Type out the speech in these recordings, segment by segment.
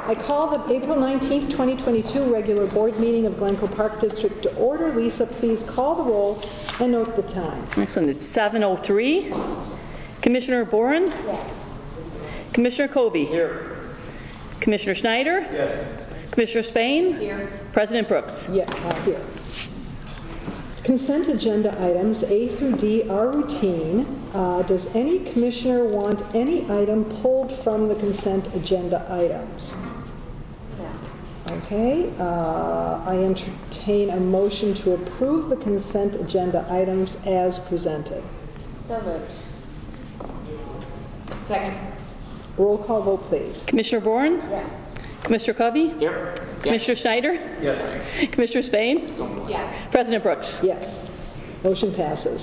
I call the April 19th, 2022 regular board meeting of Glencoe Park District to order. Lisa, please call the roll and note the time. Excellent. It's 7:03. Commissioner Boren? Yes. Commissioner Covey? Here. Commissioner Schneider? Yes. Commissioner Spain? Here. President Brooks? Yeah, here. Consent agenda items A through D are routine. Does any commissioner want any item pulled from the consent agenda items? No. Okay. I entertain a motion to approve the consent agenda items as presented. So moved. Second. Roll call vote, please. Commissioner Boren? Yes. Commissioner Covey? Here. Commissioner Schneider? Yes. Commissioner Spain? Yes. President Brooks? Yes. Motion passes.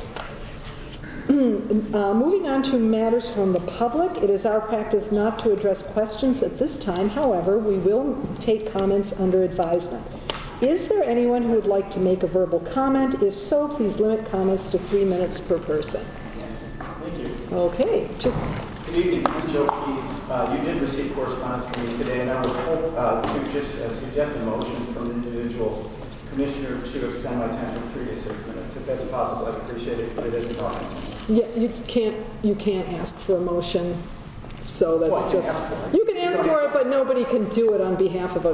Moving on to matters from the public, it is our practice not to address questions at this time. However, we will take comments under advisement. Is there anyone who would like to make a verbal comment? If so, please limit comments to 3 minutes per person. Thank you. Okay. Good evening. I'm Joe Keith. You did receive correspondence from me today, and I would hope to just suggest a motion from the individual commissioner to extend my time from 3 to 6 minutes. If that's possible, I'd appreciate it, but it isn't talking. Yeah, you can't ask for a motion. So that's Well, just you can ask for it, but nobody can do it on behalf of a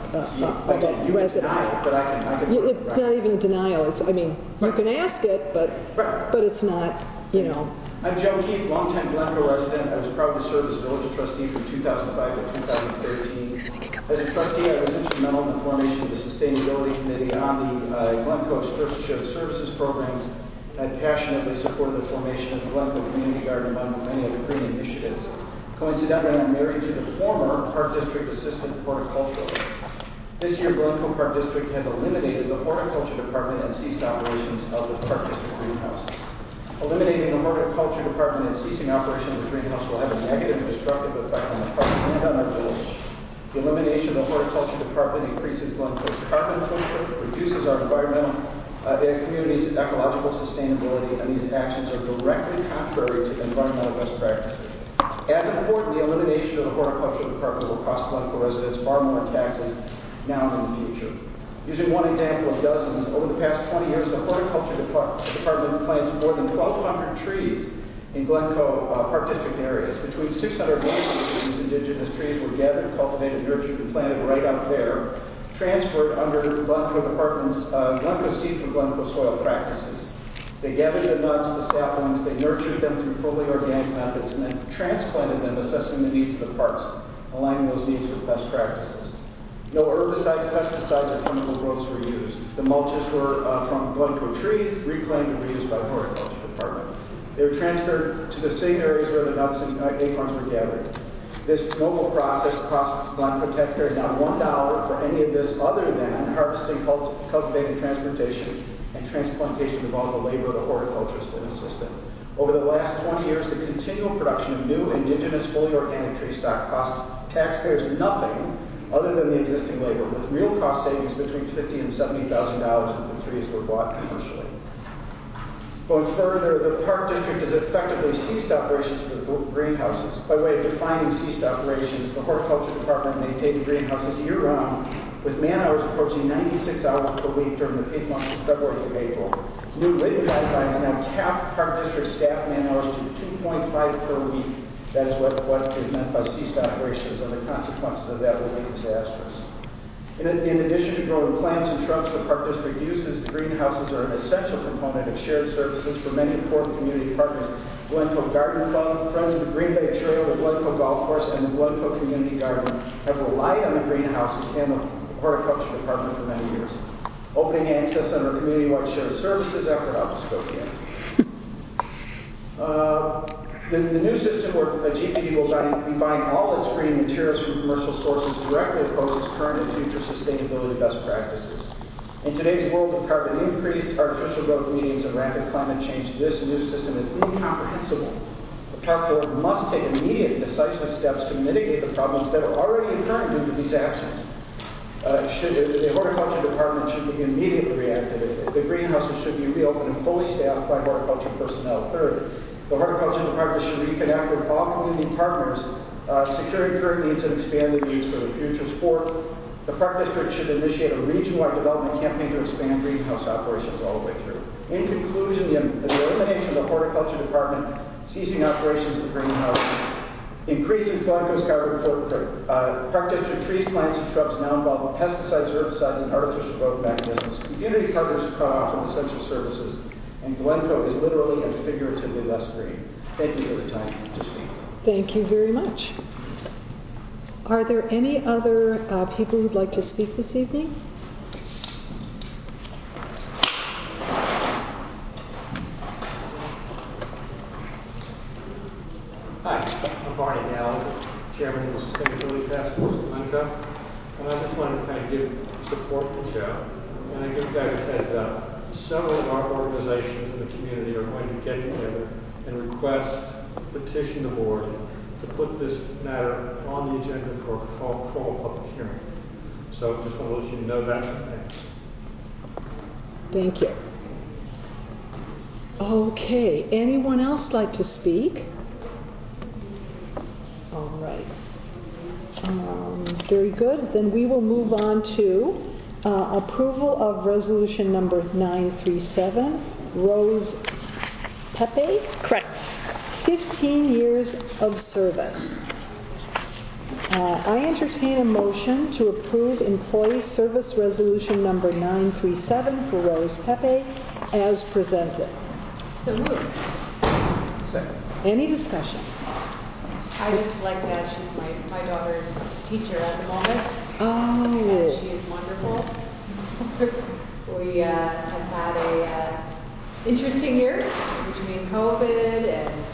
resident. But I can It's not even a denial. It's you can ask it, but it's not. I'm Joe Keith, longtime Glencoe resident. I was proud to serve as village trustee from 2005 to 2013. As a trustee, I was instrumental in the formation of the Sustainability Committee on the Glencoe Shared Services programs. I passionately supported the formation of the Glencoe Community Garden among many other green initiatives. Coincidentally, I'm married to the former Park District Assistant Horticulturalist. This year, Glencoe Park District has eliminated the Horticulture Department and ceased operations of the Park District greenhouses. Eliminating the Horticulture Department and ceasing operation of the greenhouse will have a negative and destructive effect on the park and on our village. The elimination of the Horticulture Department increases Glencoe's carbon footprint, reduces our environmental community's ecological sustainability, and these actions are directly contrary to environmental best practices. As important, the elimination of the Horticulture Department will cost Glencoe residents far more in taxes now and in the future. Using one example of dozens, over the past 20 years, the Horticulture Department plants more than 1,200 trees in Glencoe Park District areas. Between 600 and 800 of these indigenous trees were gathered, cultivated, nurtured, and planted right out there, transferred under Glencoe Department's Glencoe Seed for Glencoe Soil Practices. They gathered the nuts, the saplings, they nurtured them through fully organic methods, and then transplanted them, assessing the needs of the parks, aligning those needs with best practices. No herbicides, pesticides, or chemical growths were used. The mulches were from Glencoe trees, reclaimed and reused by the Horticulture Department. They were transferred to the same areas where the nuts and acorns were gathered. This noble process costs Glencoe taxpayers not $1 for any of this other than harvesting, cultivating, transportation, and transplantation of all the labor of the horticulturist and assistant. Over the last 20 years, the continual production of new indigenous fully organic tree stock cost taxpayers nothing other than the existing labor, with real cost savings between $50,000 and $70,000 if the trees were bought commercially. Going further, the Park District has effectively ceased operations for the greenhouses. By way of defining ceased operations, the Horticulture Department maintained the greenhouses year-round, with man-hours approaching 96 hours per week during the peak months of February through April. New written guidelines now cap Park District staff man-hours to 2.5 per week. That is what is meant by ceased operations, and the consequences of that will be disastrous. In addition to growing plants and shrubs the Park District uses, the greenhouses are an essential component of shared services for many important community partners. Glencoe Garden Club, Friends of the Green Bay Trail, the Glencoe Golf Course, and the Glencoe Community Garden have relied on the greenhouses and the Horticulture Department for many years. Opening access under community-wide shared services effort, I'll just go here. The new system where a GPD will be buying all its green materials from commercial sources directly opposes current and future sustainability best practices. In today's world of carbon increase, artificial growth mediums, and rapid climate change, this new system is incomprehensible. The Park Board must take immediate, decisive steps to mitigate the problems that are already occurring due to these actions. The Horticulture Department should be immediately reactive. The greenhouses should be reopened and fully staffed by horticulture personnel. Third, the Horticulture Department should reconnect with all community partners securing current needs and expand the needs for the future sport. The Park District should initiate a region-wide development campaign to expand greenhouse operations all the way through. In conclusion, the elimination of the horticulture department ceasing operations of the greenhouse increases Glencoe's carbon footprint. Park District trees, plants, and shrubs now involve pesticides, herbicides, and artificial growth mechanisms. Community partners are cut off from essential services, and Glencoe is literally and figuratively less green. Thank you for the time to speak. Thank you very much. Are there any other people who'd like to speak this evening? Hi, I'm Barney Gallagher, Chairman of the Sustainability Task Force at Glencoe, and I just wanted to kind of give support to Joe, and I give you guys a heads up. Several of our organizations in the community are going to get together and request, petition the board to put this matter on the agenda for a formal public hearing. So just want to let you know that. Thank you. Okay, anyone else like to speak? All right. Very good. Then we will move on to approval of resolution number 937, Rose Pepe. Correct. 15 years of service. I entertain a motion to approve employee service resolution number 937 for Rose Pepe as presented. So moved. Second. Any discussion? I just like that she's my daughter's teacher at the moment. Oh. And she is wonderful. We have had a interesting year between COVID and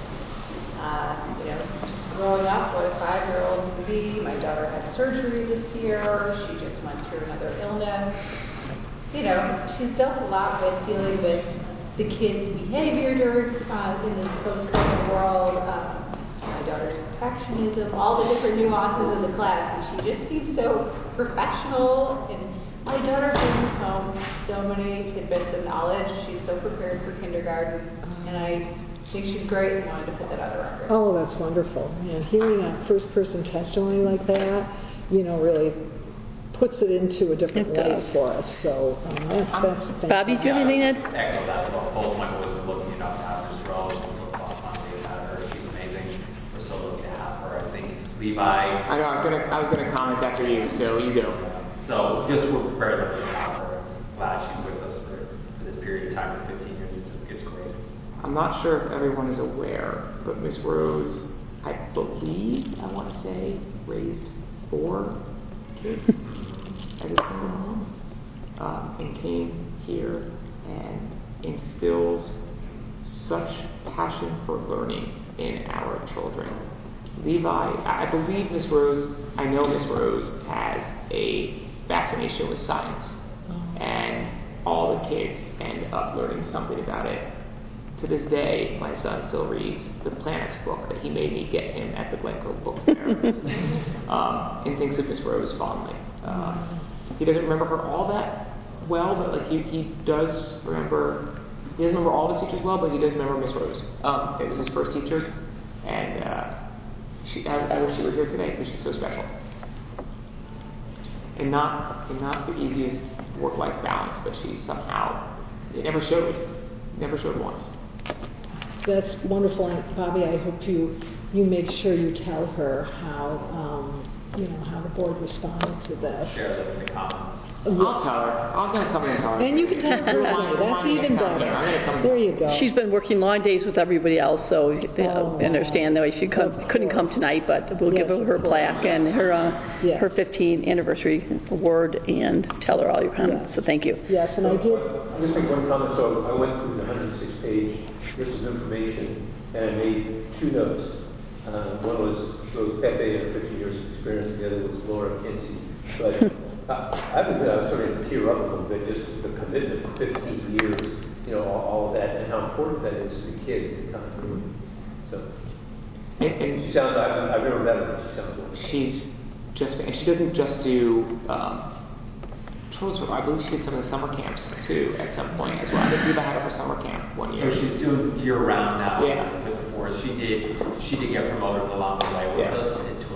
just growing up, what a 5-year-old can be. My daughter had surgery this year. She just went through another illness. She's dealt a lot with dealing with the kids' behavior during in this post-COVID world. My daughter's perfectionism, all the different nuances of the class, and she just seems so professional. And my daughter brings home so many tidbits of knowledge. She's so prepared for kindergarten, and I think she's great and wanted to put that on the record. Oh, that's wonderful. Yeah, hearing a first-person testimony like that, really puts it into a different light for us. So that's fantastic. Bobby, do you have anything to add? Echo that. Both my boys are looking enough to have this role. It's a lot of fun to have her. She's amazing. We're so lucky to have her. I think Levi. I know. I was gonna comment after you, so you go. So just we're prepared to have her. Glad she's with us for this period of time for 15 years. It's great. I'm not sure if everyone is aware, but Miss Rose, I believe, I want to say, raised 4 kids as a single mom, and came here and instills such passion for learning in our children. Levi, I believe Miss Rose, I know Miss Rose has a fascination with science, and all the kids end up learning something about it. To this day, my son still reads the Planets book that he made me get him at the Glencoe Book Fair, and thinks of Miss Rose fondly. He doesn't remember her all that well, but he does remember. He doesn't remember all his teachers well, but he does remember Miss Rose. It was his first teacher, and I wish she were here today because she's so special. And not the easiest work-life balance, but she's somehow it never showed once. That's wonderful, and Bobby, I hope you make sure you tell her how how the board responded to this. Share that in the comments. I'll tell her. I'm going to come in and tell her. And you can tell her personally. That's even better. There you go. She's been working long days with everybody else, so they understand that she couldn't come tonight, but we'll give her plaque and her 15th anniversary award and tell her all your comments. Yes. So thank you. Yes, and I did. I'll just make one comment. So I went through the 106-page list of information, and I made 2 notes. One was Rose Pepe and 15 years of experience. The other was Laura Kinsey. But I was sort of tear up a little bit, just the commitment for 15 years, all of that, and how important that is to the kids to come through. So, and she sounds, I've never met her, but she sounds wonderful. She's just, and she doesn't just do, I believe she did some of the summer camps too at some point as well. I think Levi had her for summer camp one year. So she's doing year-round now. Yeah. With the force. She did get promoted along the way with us in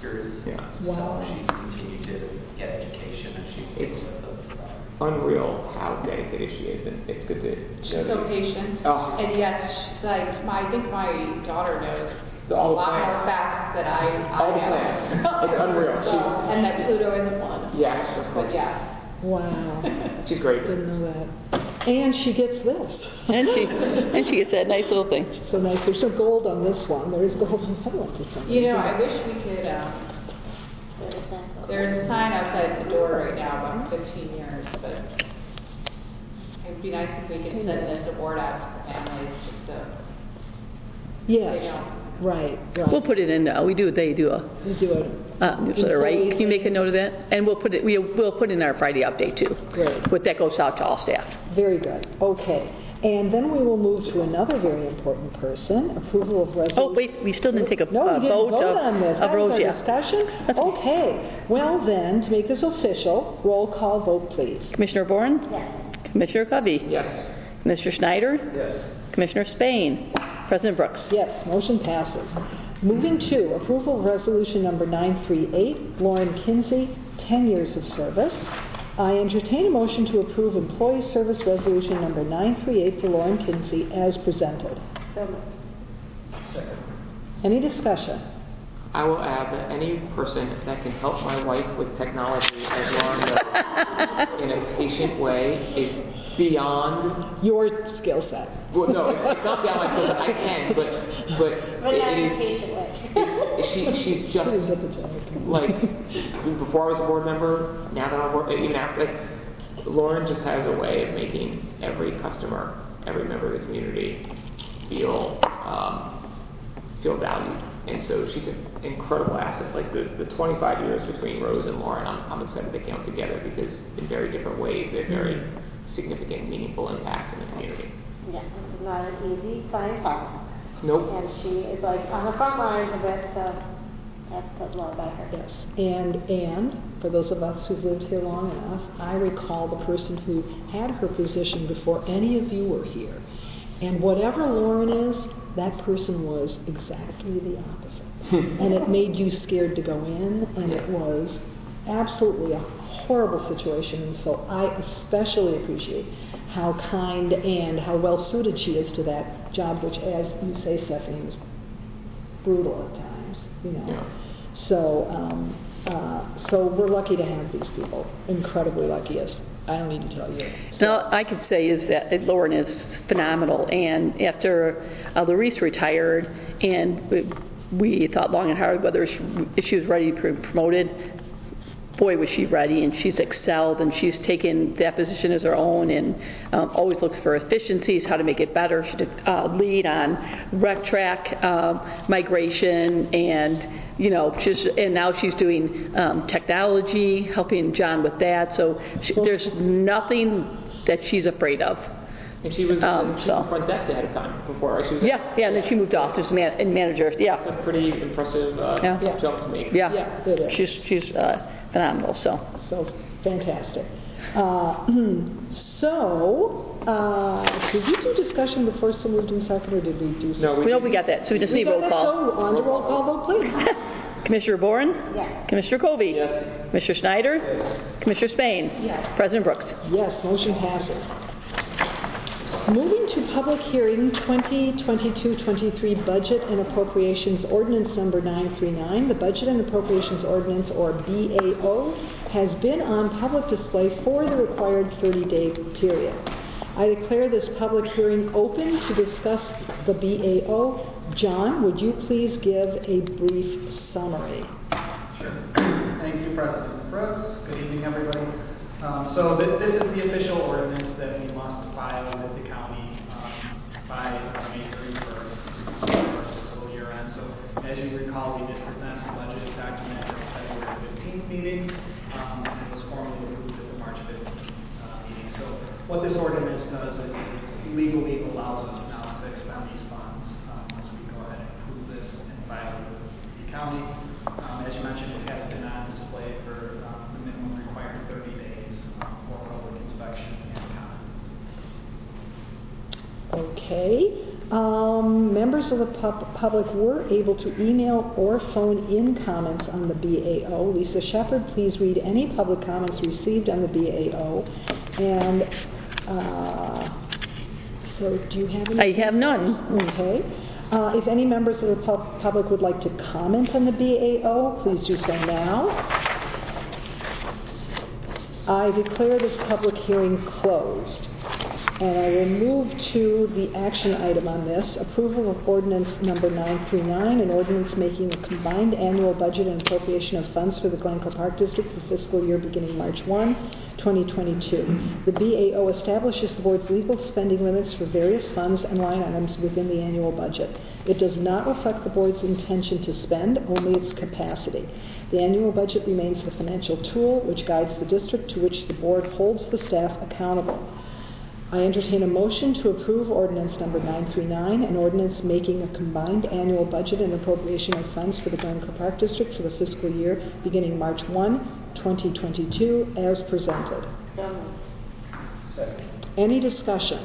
Oscars. Yeah. Wow. So she's continued to get education, and she's It's with those. unreal how dedicated she is, and it's good to She's so patient. Oh. And yes, like, I think my daughter knows All a the lot more plants. facts than I All the know. plants. It's unreal. So, and that Pluto isn't one. Yes, of But course. yeah. Wow. She's great. Didn't know that. And she gets this. And she gets that nice little thing. So nice. There's no gold on this one. There is gold on that one for some You know, reason. I wish we could, there's a sign outside the door right now about 15 years, but it'd be nice if we could send this award out to the families just so Yes. they know. Right. We'll put it in, they do a You do it. newsletter, right? Can you make a note of that? And we'll put in our Friday update too. Great. But that goes out to all staff. Very good. Okay. And then we will move to another very important person, approval of resolution. Oh, wait, we still didn't take a No, we didn't vote vote on this. of That was Rose, our yeah. discussion? That's okay. Okay. Well then, to make this official, roll call vote, please. Commissioner Boren? Yes. Commissioner Covey? Yes. Commissioner Schneider? Yes. Commissioner Spain? President Brooks? Yes, motion passes. Moving to approval of resolution number 938, Lauren Kinsey, 10 years of service. I entertain a motion to approve employee service resolution number 938 for Lauren Kinsey as presented. Second. Any discussion? I will add that any person that can help my wife with technology as long as in a patient way is beyond. Your skill set. Well, no, it's not beyond my skill set. I can, but it is. She's just like before I was a board member. Now that I'm board, even after, like Lauren just has a way of making every customer, every member of the community feel valued. And so she's an incredible asset. Like the 25 years between Rose and Lauren, I'm excited they came together because in very different ways they're very significant, meaningful impact in the community. Yeah, this is not an easy, fine problem. Nope. And she is like on the front lines of it, so that says a lot about her. Yes, and for those of us who've lived here long enough, I recall the person who had her position before any of you were here. And whatever Lauren is, that person was exactly the opposite. And it made you scared to go in, and it was absolutely a horrible situation. And so I especially appreciate how kind and how well suited she is to that job, which, as you say, Stephanie, was brutal at times, you know. Yeah. So we're lucky to have these people, incredibly lucky, as I don't need to tell you. Now, I could say is that Lauren is phenomenal, and after Larice retired, and we thought long and hard whether if she was ready to be promoted. Boy, was she ready, and she's excelled, and she's taken that position as her own, and always looks for efficiencies, how to make it better. She did lead on rec track migration, and and now she's doing technology, helping John with that. So there's nothing that she's afraid of. And she was front desk ahead of time before, right? She was and then she moved to office manager. Yeah, That's a pretty impressive jump to make. Yeah, it is. she's phenomenal. So fantastic. Did we do discussion before so moved in second, or did we do? No, we got that. So we just need roll call. So on to roll call vote, please. Commissioner Boren? Yes. Commissioner Covey? Yes. Commissioner Schneider? Yes. Commissioner Spain? Yes. President Brooks? Yes, motion passes. Moving to public hearing, 2022-23 Budget and Appropriations Ordinance Number 939. The Budget and Appropriations Ordinance, or BAO, has been on public display for the required 30-day period. I declare this public hearing open to discuss the BAO. John, would you please give a brief summary? Sure. Thank you, President Brooks. Good evening, everybody. So this is the official ordinance that we must file with the county by May 31st, our fiscal year end. So as you recall, we did present the budget document at the February 15th meeting, and it was formally approved at the March 15th meeting. So what this ordinance does is it legally allows us now to expend these funds once we go ahead and approve this and file it with the county. As you mentioned, it has been on display for the minimum required 30 days for public inspection and comment. Okay. Members of the public were able to email or phone in comments on the BAO. Lisa Shepherd, please read any public comments received on the BAO. And so do you have any? I have none. Okay. If any members of the public would like to comment on the BAO, please do so now. I declare this public hearing closed. And I will move to the action item on this, approval of ordinance number 939, an ordinance making a combined annual budget and appropriation of funds for the Glencoe Park District for fiscal year beginning March 1, 2022. The BAO establishes the board's legal spending limits for various funds and line items within the annual budget. It does not reflect the board's intention to spend, only its capacity. The annual budget remains the financial tool which guides the district, to which the board holds the staff accountable. I entertain a motion to approve ordinance number 939, an ordinance making a combined annual budget and appropriation of funds for the Glencoe Park District for the fiscal year beginning March 1, 2022, as presented. So moved. Second. Any discussion?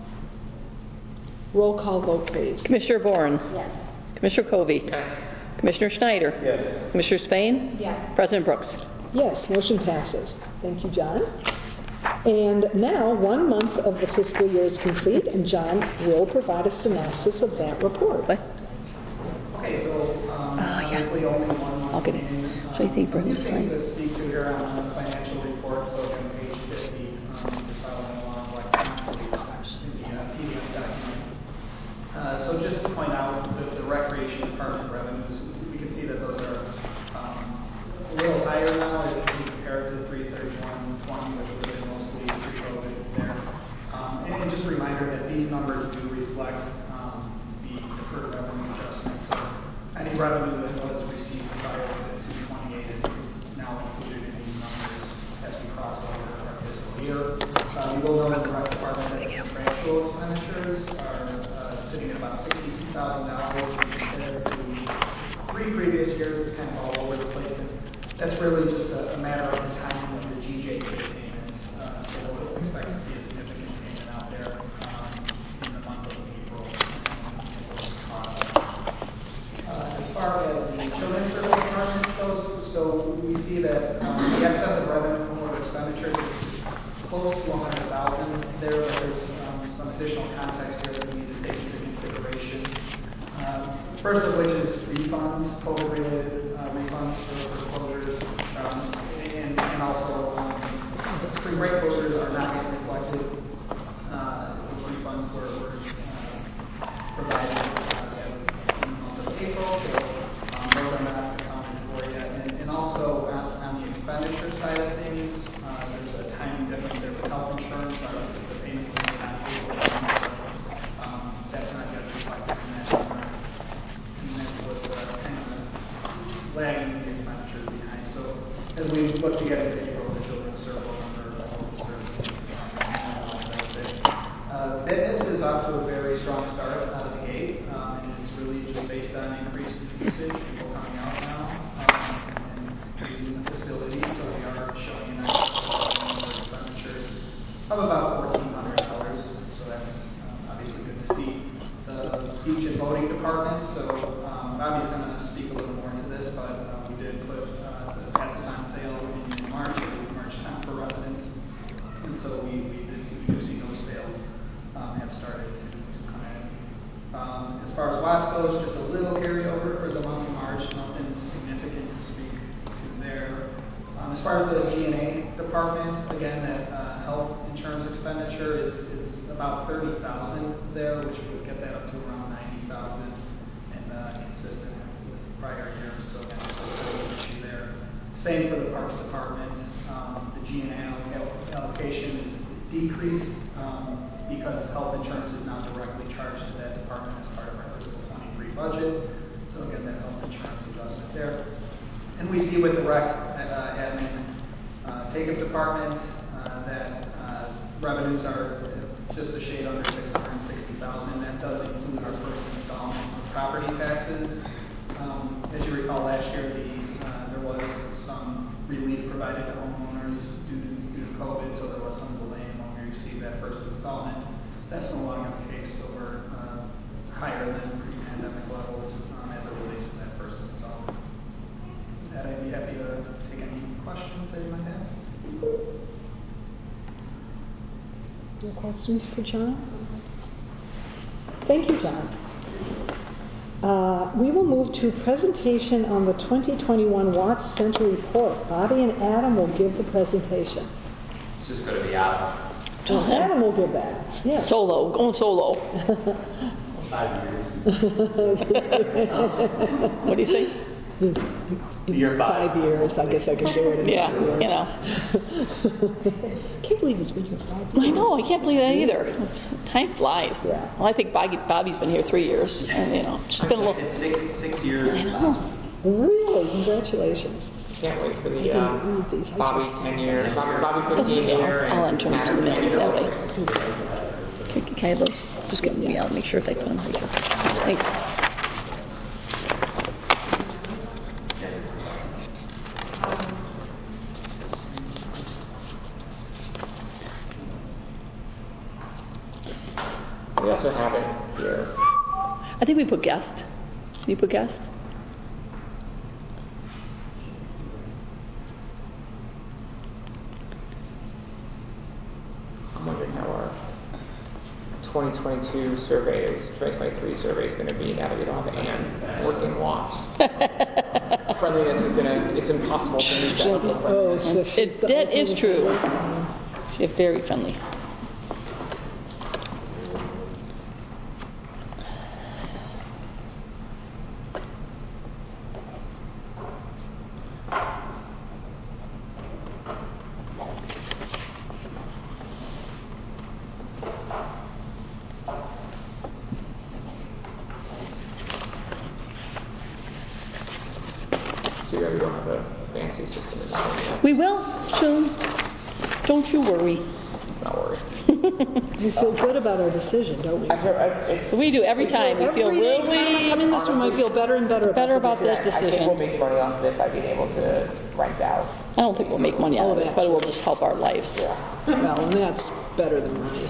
Roll call vote, please. Commissioner Boren. Yes. Commissioner Covey. Yes. Commissioner Schneider. Yes. Commissioner Spain. Yes. President Brooks. Yes, motion passes. Thank you, John. And now, 1 month of the fiscal year is complete, and John will provide a synopsis of that report. What? Okay, so obviously only 1 month. I'll get it. So I think for Bernie things signed. to speak to here on the financial report, so on page 50, following along electronically in the PDF document. So just to point out the recreation department revenues, we can see that those are a little higher now as compared to 331.20, which would have been mostly pre-COVID there. And just a reminder that these numbers do reflect the deferred revenue adjustment. So any revenue that was received prior to 228 is now included in these numbers as we cross over our fiscal year. You will note in the rec department that the contractual expenditures are sitting at about $62,000 compared to 3 previous years. It's kind of all over the place. And that's really just a matter of the timing of the GJ payments. So we'll expect to see a significant payment out there in the month of April. As far as the children's service department goes, so we see that the excess of revenue from order expenditures is close to $100,000 there, but there's some additional context here that we need to take into consideration. First of which is refunds, COVID-related refunds for closures, and also spring break closures are not yet reflected. Those refunds were provided in the month of April, so those are not accounted for yet. And also on the expenditure side of things, there's a timing difference there with health insurance. The payment was made on April 1, so that's not yet reflected in that number. And that's what kind of lagging the expenditures behind. So as we look to get into April, the children's circle number will serve. Fitness is off to a very strong start out of the gate, and it's really just based on increased usage, people coming out now and using the facility. So we are showing that expenditures of about $1,400. So that's obviously good to see. The beach and boating department. So Bobby's going to speak a little more to this, but we did put the passes on sale in March 10th for residents, and so we do see those sales have started to come in. As far as Watts goes, just a little carryover for the month of March, nothing significant to speak to there. As far as the G&A department, again, that health insurance expenditure is about $30,000 there, which would get that up to around $90,000 and consistent with prior years. So again, that's an issue there. Same for the Parks Department. The G&A allocation is decreased because health insurance is now directly charged to that department as part of our fiscal 23 budget. So again, that health insurance adjustment there. And we see with the rec admin take-up department that revenues are just a shade under $660,000. That does include our first installment of property taxes. As you recall, last year there was some relief provided to homeowners due to COVID, so there was some delay in when we received that first installment. That's no longer the case, so we're higher than pre-pandemic levels as it relates to that person. So with that, I'd be happy to take any questions that you might have. No questions for John? Thank you, John. We will move to presentation on the 2021 Watts Center report. Bobby and Adam will give the presentation. It's just going to be Adam. Adam will give that. Yes. Solo, going solo. 5 years. What do you think? Year 5. 5 years, I guess I can do it in Yeah, 5 years. you know. Can't believe he's been here 5 years. I know, I can't believe that either. Time flies. Yeah. Well, I think Bobby's been here 3 years, and you know, it's been a little. It's 6 years. I know. Really? Congratulations. Can't wait for the read these. Bobby's 10 years, Bobby 15 year, I'll and enter them to Adam's the 10 mail years. that way. Can I have those? Just get me out, make sure if I put them right here. Thanks. We also have it here. I think we put guest. Can you put guest? I'm wondering how our 2022 survey, 2023 survey is going to be now that we don't have Ann working Watts. Friendliness is it's impossible to meet that level of Oh, friendliness. so she's the That is ultimate true. friend. She's very friendly. So yeah, we don't have a fancy system in there. We will soon. Don't you worry. Not worried. We feel good about our decision, don't we? We do every time. We feel Every day, really time I come in this room, I feel better and better about this I think we'll decision. make money off of it by being able to rent out. I don't think we'll make money out of it, but it will just help our life. Well, and that's better than money.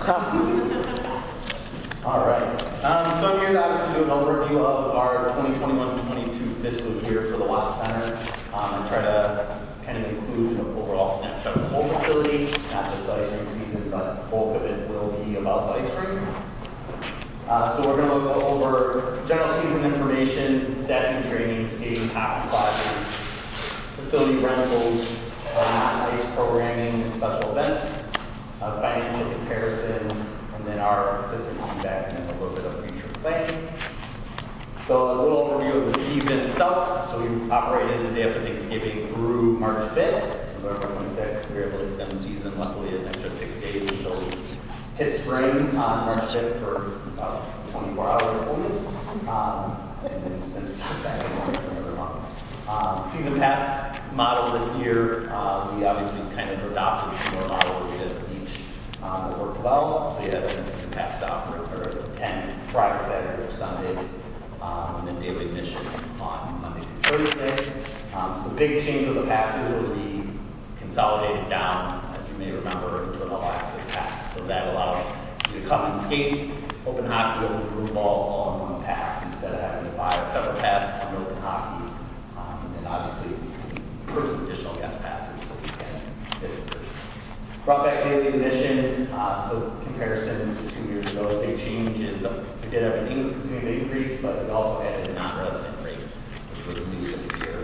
All right. So I'm here to obviously do an overview of our 2021-22 fiscal year for the Watts Center. And try to kind of include an overall snapshot of the whole facility, not just the ice rink season, but the bulk of it will be about the ice rink. So we're going to go over general season information, staffing, training, skating, hockey classes, facility rentals, non-ice programming and special events, financial comparison, and then our district feedback, and then a little bit of future planning. So a little overview of the season itself. So we operated the day after Thanksgiving through March 5th. So November 26th, we were able to extend the season, luckily an extra 6 days until we hit spring on March 5th for about 24 hours only. And then since back in March for another month. Season pass model this year, we obviously kind of adopted some more models we did with each that worked well. So you have a season pass to offer for 10 Friday, Saturday, or Sundays. And then daily admission on Monday through Thursday. So big change of the passes will be consolidated down, as you may remember, into an all-access pass. So that allows you to come and skate, open hockey, open room ball, all in one pass instead of having to buy a separate pass on open hockey. And then obviously purchase additional guest passes so we can visit. Brought back daily admission, so comparison to 2 years ago, big change is we did have an increase, but we also added a non-resident rate, which was new this year.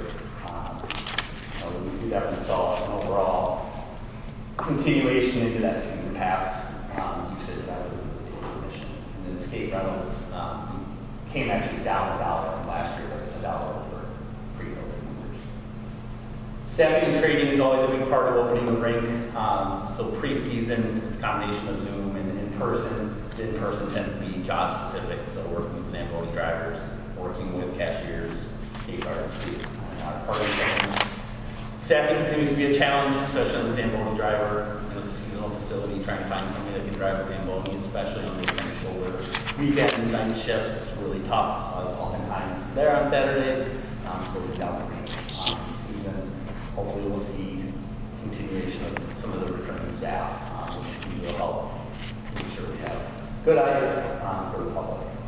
We definitely saw an overall continuation into that season pass usage rather than the daily admission. And then the skate rentals came actually down $1 from last year, but it's $1 over pre-COVID numbers. Staffing and training is always a big part of opening the rink. So pre-season, it's a combination of Zoom and in-person. The in-person tends to be job specific, so working with Zamboni drivers, working with cashiers, skate guards, party things. Staffing continues to be a challenge, especially on the Zamboni driver in a seasonal facility, trying to find somebody that can drive a Zamboni, especially on these kind of shoulder weekend and night shifts. It's really tough. It's oftentimes there on Saturdays, so we're down the range season. Hopefully we'll see continuation of some of the returning staff, which will help make sure we have good ice for the public.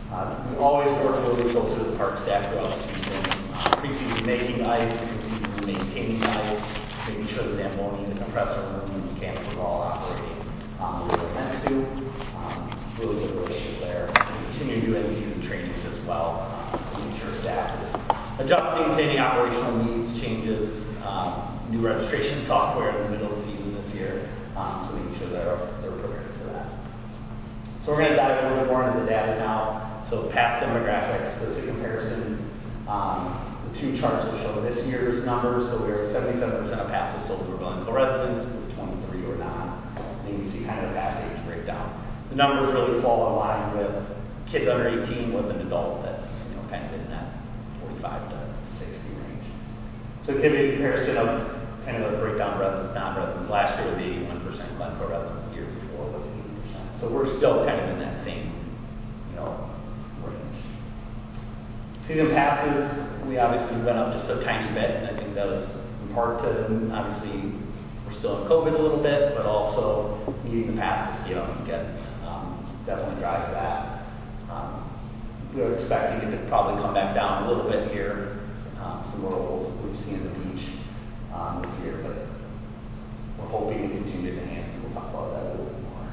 We always work really closely with the park staff throughout the season. Preseason making ice, preseason maintaining ice, making sure the Zamboni and the compressor room and the mechanical are all operating the way they're meant to. Really good relationship there. We continue to do in-season trainings as well, making sure staff is adjusting to any operational needs, changes, new registration software in the middle of the season this year, so making sure they're prepared for that. So we're going to dive a little bit more into the data now. So past demographics, this is a comparison. The two charts will show this year's numbers. So we're at 77% of passes sold to Glencoe residents, with 23 or not. And you can see kind of the pass age breakdown. The numbers really fall in line with kids under 18 with an adult that's kind of in that 45 to 60 range. So to give you a comparison of kind of the breakdown of residents, non-residents. Last year was 81% Glencoe residents. The year before was 80%. So we're still kind of in that same range. Season passes, we obviously went up just a tiny bit, and I think that was in part to, obviously, we're still in COVID a little bit, but also needing the passes to get on weekends definitely drives that. We're expecting it to probably come back down a little bit here, some more holes we've seen in the beach this year, but we're hoping to continue to enhance, and we'll talk about that a little bit more.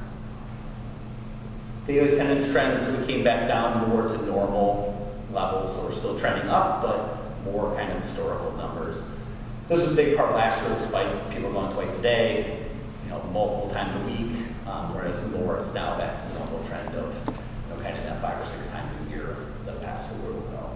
Daily attendance trends, we came back down more to normal levels, so we're still trending up, but more kind of historical numbers. This was a big part last year, despite people going twice a day, multiple times a week, whereas more is now back to the normal trend of kind of that 5 or 6 times a year the past year will go.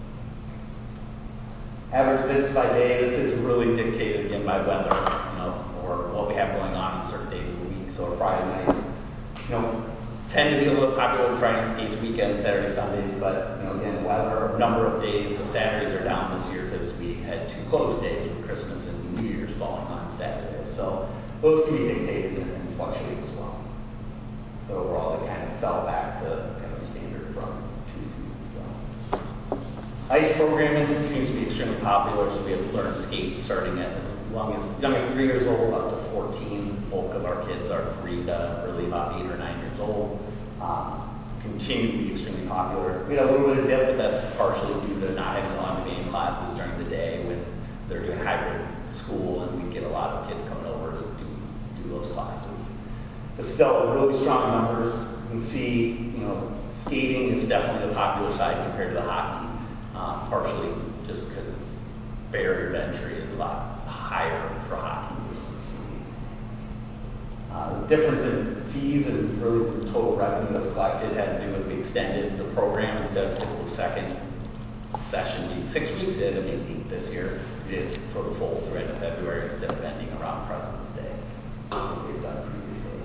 Average visits by day, this is really dictated again by weather, or what we have going on certain days of the week. So Friday nights, tend to be a little popular with Friday nights, weekends, Saturday, Sundays, but again, weather, number of days. So Saturdays are down this year because we had 2 closed days with Christmas and New Year's falling on Saturdays. So those can be dictated and fluctuate as well. But overall, it kind of fell back to kind of standard from 2 seasons ago. Ice programming continues to be extremely popular, so we have learned skate starting at youngest 3 years old up to 14. Bulk of our kids are 3 to really about 8 or 9 years old. Continue to be extremely popular. We had a little bit of dip, but that's partially due to not having on-demand classes during the day when they're doing hybrid school, and we get a lot of kids coming over to do those classes. But still, really strong numbers. You can see, skating is definitely the popular side compared to the hockey, partially just because barrier to entry is a lot higher for hockey versus skating. The difference in fees and really the total revenue that's collected had to do with we extended the program instead of typical second session being 6 weeks, it ended up being 8 this year. We did it for the full through end of February instead of ending around President's Day, like we've done previously.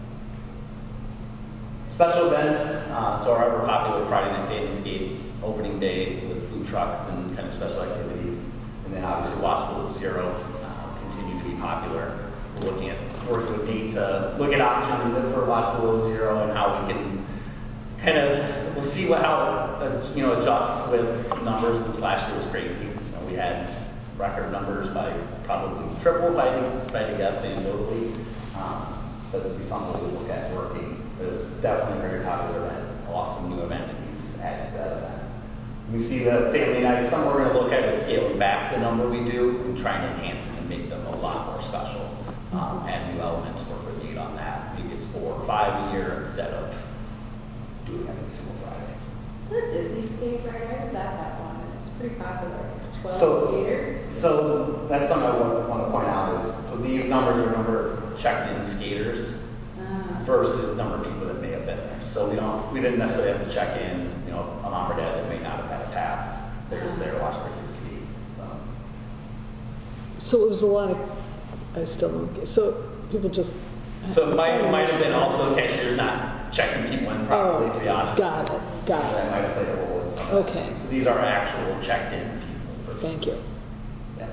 Special events, so our ever popular Friday night daily skates, opening day with food trucks and kind of special activities, and then obviously Watch Below Zero continue to be popular. We're working with Nate to look at options for Watch Below Zero and how we can kind of, we'll see how it adjusts with numbers. This last year was crazy. We had record numbers by probably triple, if I guess, anecdotally. But it'd be something we look at working. But it's definitely a very popular event. Awesome new amenities added to that event. We see the family night. Something we're going to look at is scaling back the number we do and trying to enhance it and make them a lot more special. Add new elements, work with Nate on that. Maybe it's 4 or 5 a year instead of doing every single Friday. The Disney skate Friday, I was at that one. It was pretty popular. 12 skaters. So that's something I want to point out is, so these numbers are number of checked-in skaters versus number of people that may have been there. So we didn't necessarily have to check in, a mom or dad that may not have had a pass. They're just there to watch their kids skate. So it was a lot of, I still don't get, so people just. So it might have been also cashiers not checking people in properly, to be honest. Got it. So that might have played a role in some of that. Okay. So these are actual checked-in people. Thank you. Yeah.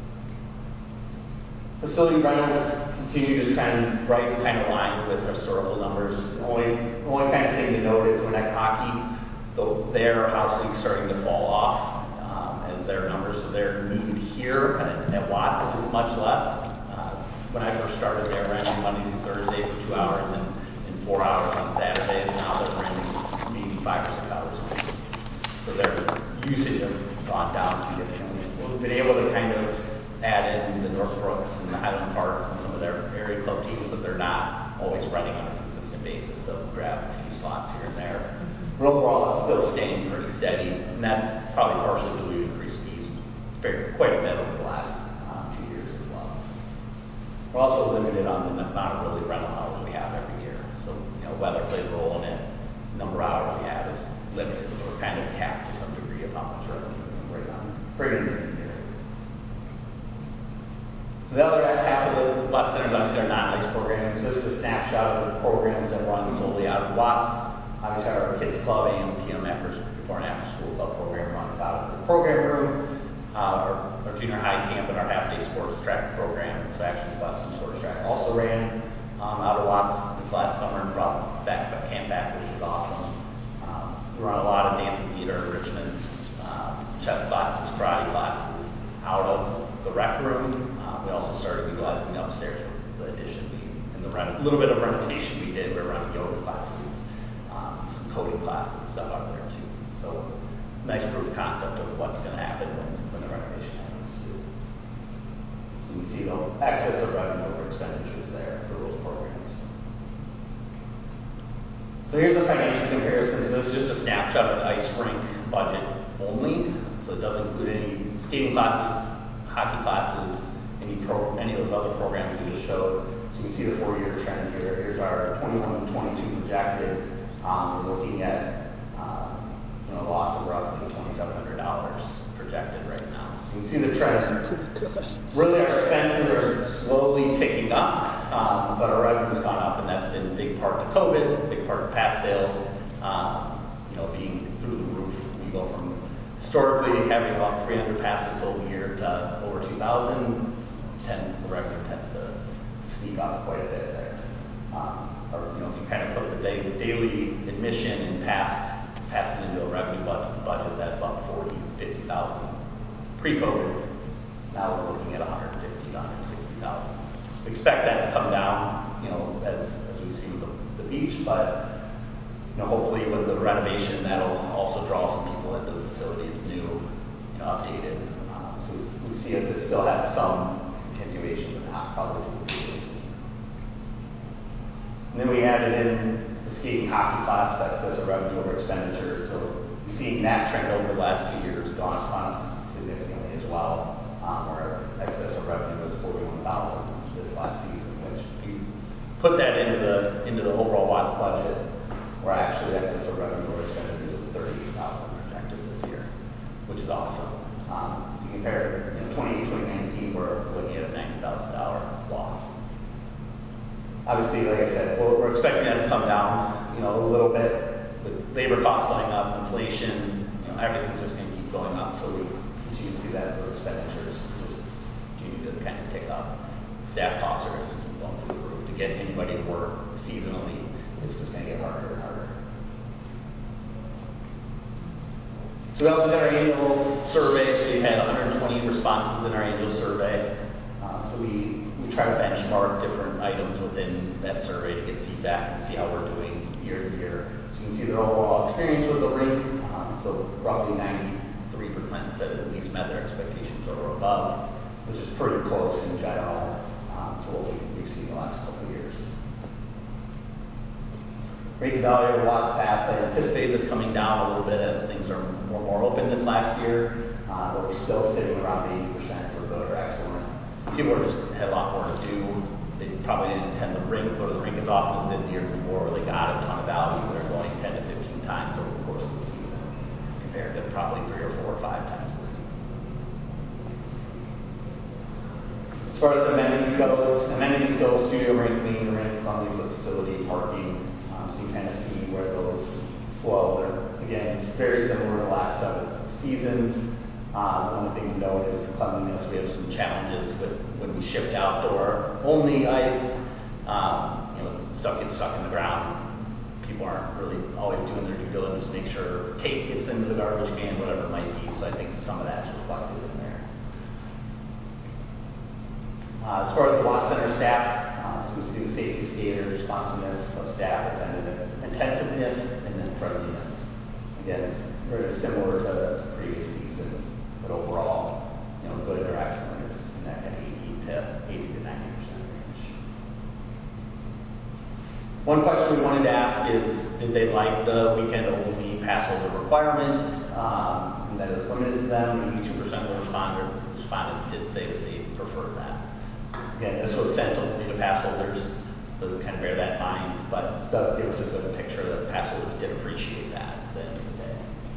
Facility rentals continue to trend right kind of line with historical numbers. The only kind of thing to note is when at hockey, their house league's starting to fall off as their numbers. So their need here at Watts is much less. When I first started there, renting Monday through Thursday for 2 hours and 4 hours on Saturdays. Now they're renting maybe 5 or 6 hours a So their usage has gone down significantly. We've been able to kind of add in the Northbrooks and the Highland Parks and some of their area club teams, but they're not always running on a consistent basis. So grab a few slots here and there. But overall, it's still staying pretty steady, and that's probably partially because we've increased fees quite a bit over the last few years as well. We're also limited on the amount of really rental hours we have every year. So, weather plays a role in it. The number of hours we have is limited, so we're kind of capped to some degree of how much revenue we can bring in a year. So the other half of the Watts Centers obviously are non-ICE programs. This is a snapshot of the programs that run solely out of Watts. Obviously, our Kids Club, AM, PM, before and after school club program runs out of the program room. Our junior high camp and our half-day sports track program, so actually Boston Sports Track, also ran out of Watts this last summer and brought camp back, which was awesome. We run a lot of dance and theater enrichments, chess classes, karate classes out of the rec room. We also started utilizing the upstairs for the addition and the little bit of renovation we did. We're running yoga classes, some coding classes and stuff out there too. So nice proof of concept of what's going to happen when the renovation happens too. So you see the excess of revenue over expenditures there for those programs. So here's a financial comparison. So this is just a snapshot of the ice rink budget only. So it doesn't include any skating classes, hockey classes, any of those other programs we just showed. So you can see the 4-year trend here. Here's our 21-22 projected. We're looking at a loss of roughly $2,700 projected right now. So you can see the trend. Really, our expenses are slowly ticking up, but our revenue's gone up, and that's been a big part of COVID, a big part of pass sales. Being through the roof, we go from historically having about 300 passes sold a year to over 2,000. The revenue tends to sneak up quite a bit there. If you kind of put the daily admission and pass it into a revenue budget that's about 50,000 pre-COVID. Now we're looking at 150 to 160,000. We expect that to come down, as we see with the beach, but hopefully with the renovation that'll also draw some people into the facility. It's new, updated. So we see it still has some continuation, but not probably to the previous. And then we added in the skating hockey class. That's a revenue over expenditure. So we've seen that trend over the last 2 years gone up significantly as well. Our excess of revenue was $41,000 this last season, which if you put that into the overall Watts budget, we're actually excess of revenue over expenditure of $38,000 projected this year, which is awesome. If you compare 2019, we're looking at a $90,000 loss. Obviously, like I said, we're expecting that to come down, a little bit with labor costs going up, inflation, everything's just going to keep going up. So we continue to see that those expenditures just continue to kind of tick up. Staff costs are just going through the roof. To get anybody to work seasonally, it's just going to get harder and harder. So we also did our annual survey. So we had 120 responses in our annual survey. So we try to benchmark different items within that survey to get feedback and see how we're doing year to year. So you can see their overall experience with the rink. So roughly 93% said at least met their expectations or above, which is pretty close in general to what we've seen the last couple of years. Rate value of Watts Pass, I anticipate this coming down a little bit as things are more open this last year, but we're still sitting around 80% for good or excellent. People just had a lot more to do. They probably didn't attend the rink, go to the rink as often as they did the year before, where they got a ton of value. They're going 10 to 15 times over the course of the season, compared to probably 3 or 4 or 5 times this season. As far as amenities go, studio rink, main rink, Columbia facility, parking. So you kind of see where those flow. Again, it's very similar to the last 7 seasons. One thing to note is cleanliness. We have some challenges with when we shipped outdoor only ice. Stuff gets stuck in the ground. People aren't really always doing their due diligence to make sure tape gets into the garbage can, whatever it might be. So I think some of that's reflected in there. As far as the Watts Center staff, so we see the safety skaters, responsiveness of staff, attentiveness, and then friendliness. Again, very similar to previous seasons, but overall, good or excellent is in that kind of 80 to 90% range. One question we wanted to ask is, did they like the weekend-only pass holder requirement? And that is limited to them. 82% of the respondents did say that they preferred that. Again, this was sent only to pass holders, so we kind of bear that in mind, but it does give us a good picture that pass holders did appreciate that at the end of the day.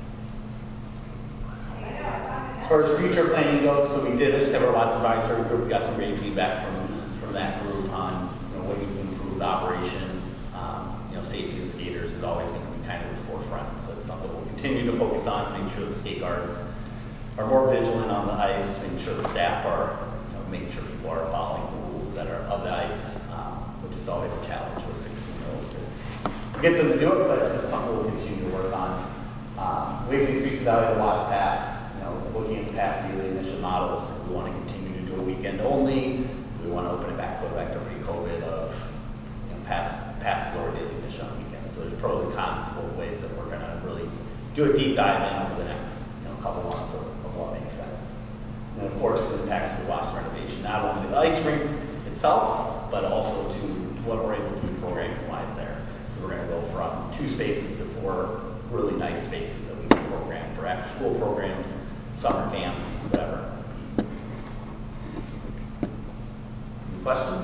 As far as future planning goes, so we did just have our Watts Advisory Group. We got some great feedback from that group on what you can improve the operation. Safety of skaters is always going to be kind of the forefront. So it's something we'll continue to focus on, making sure the skate guards are more vigilant on the ice, making sure the staff are, making sure people are following the rules that are of the ice, which is always a challenge with 16-year-olds to get them to do it, but it's something we'll continue to work on. We've increased the value of the Watts Pass, looking at capacity of the initial models. We want to continue to do a weekend only. We want to open it back to pre-COVID of pass lower daily admission on weekends. So there's pros and cons to both ways that we're going to really do a deep dive in over the next couple months of what makes sense. And of course, the impacts of the Watts renovation, not only the ice rink itself, but also to what we're able to do programming-wise there. So we're going to go from 2 spaces to 4 really nice spaces that we can program for after-school programs, summer camps, whatever. Any questions?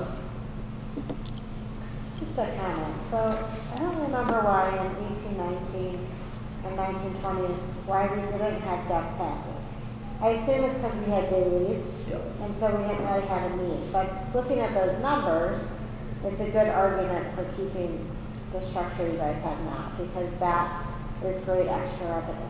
Just a comment. So I don't remember why in 1819 and 1920 why we didn't have deck passes. I assume it's because we had dailies, and so we didn't really have a need. But looking at those numbers, it's a good argument for keeping the structure you guys have now, because that is great extra revenue.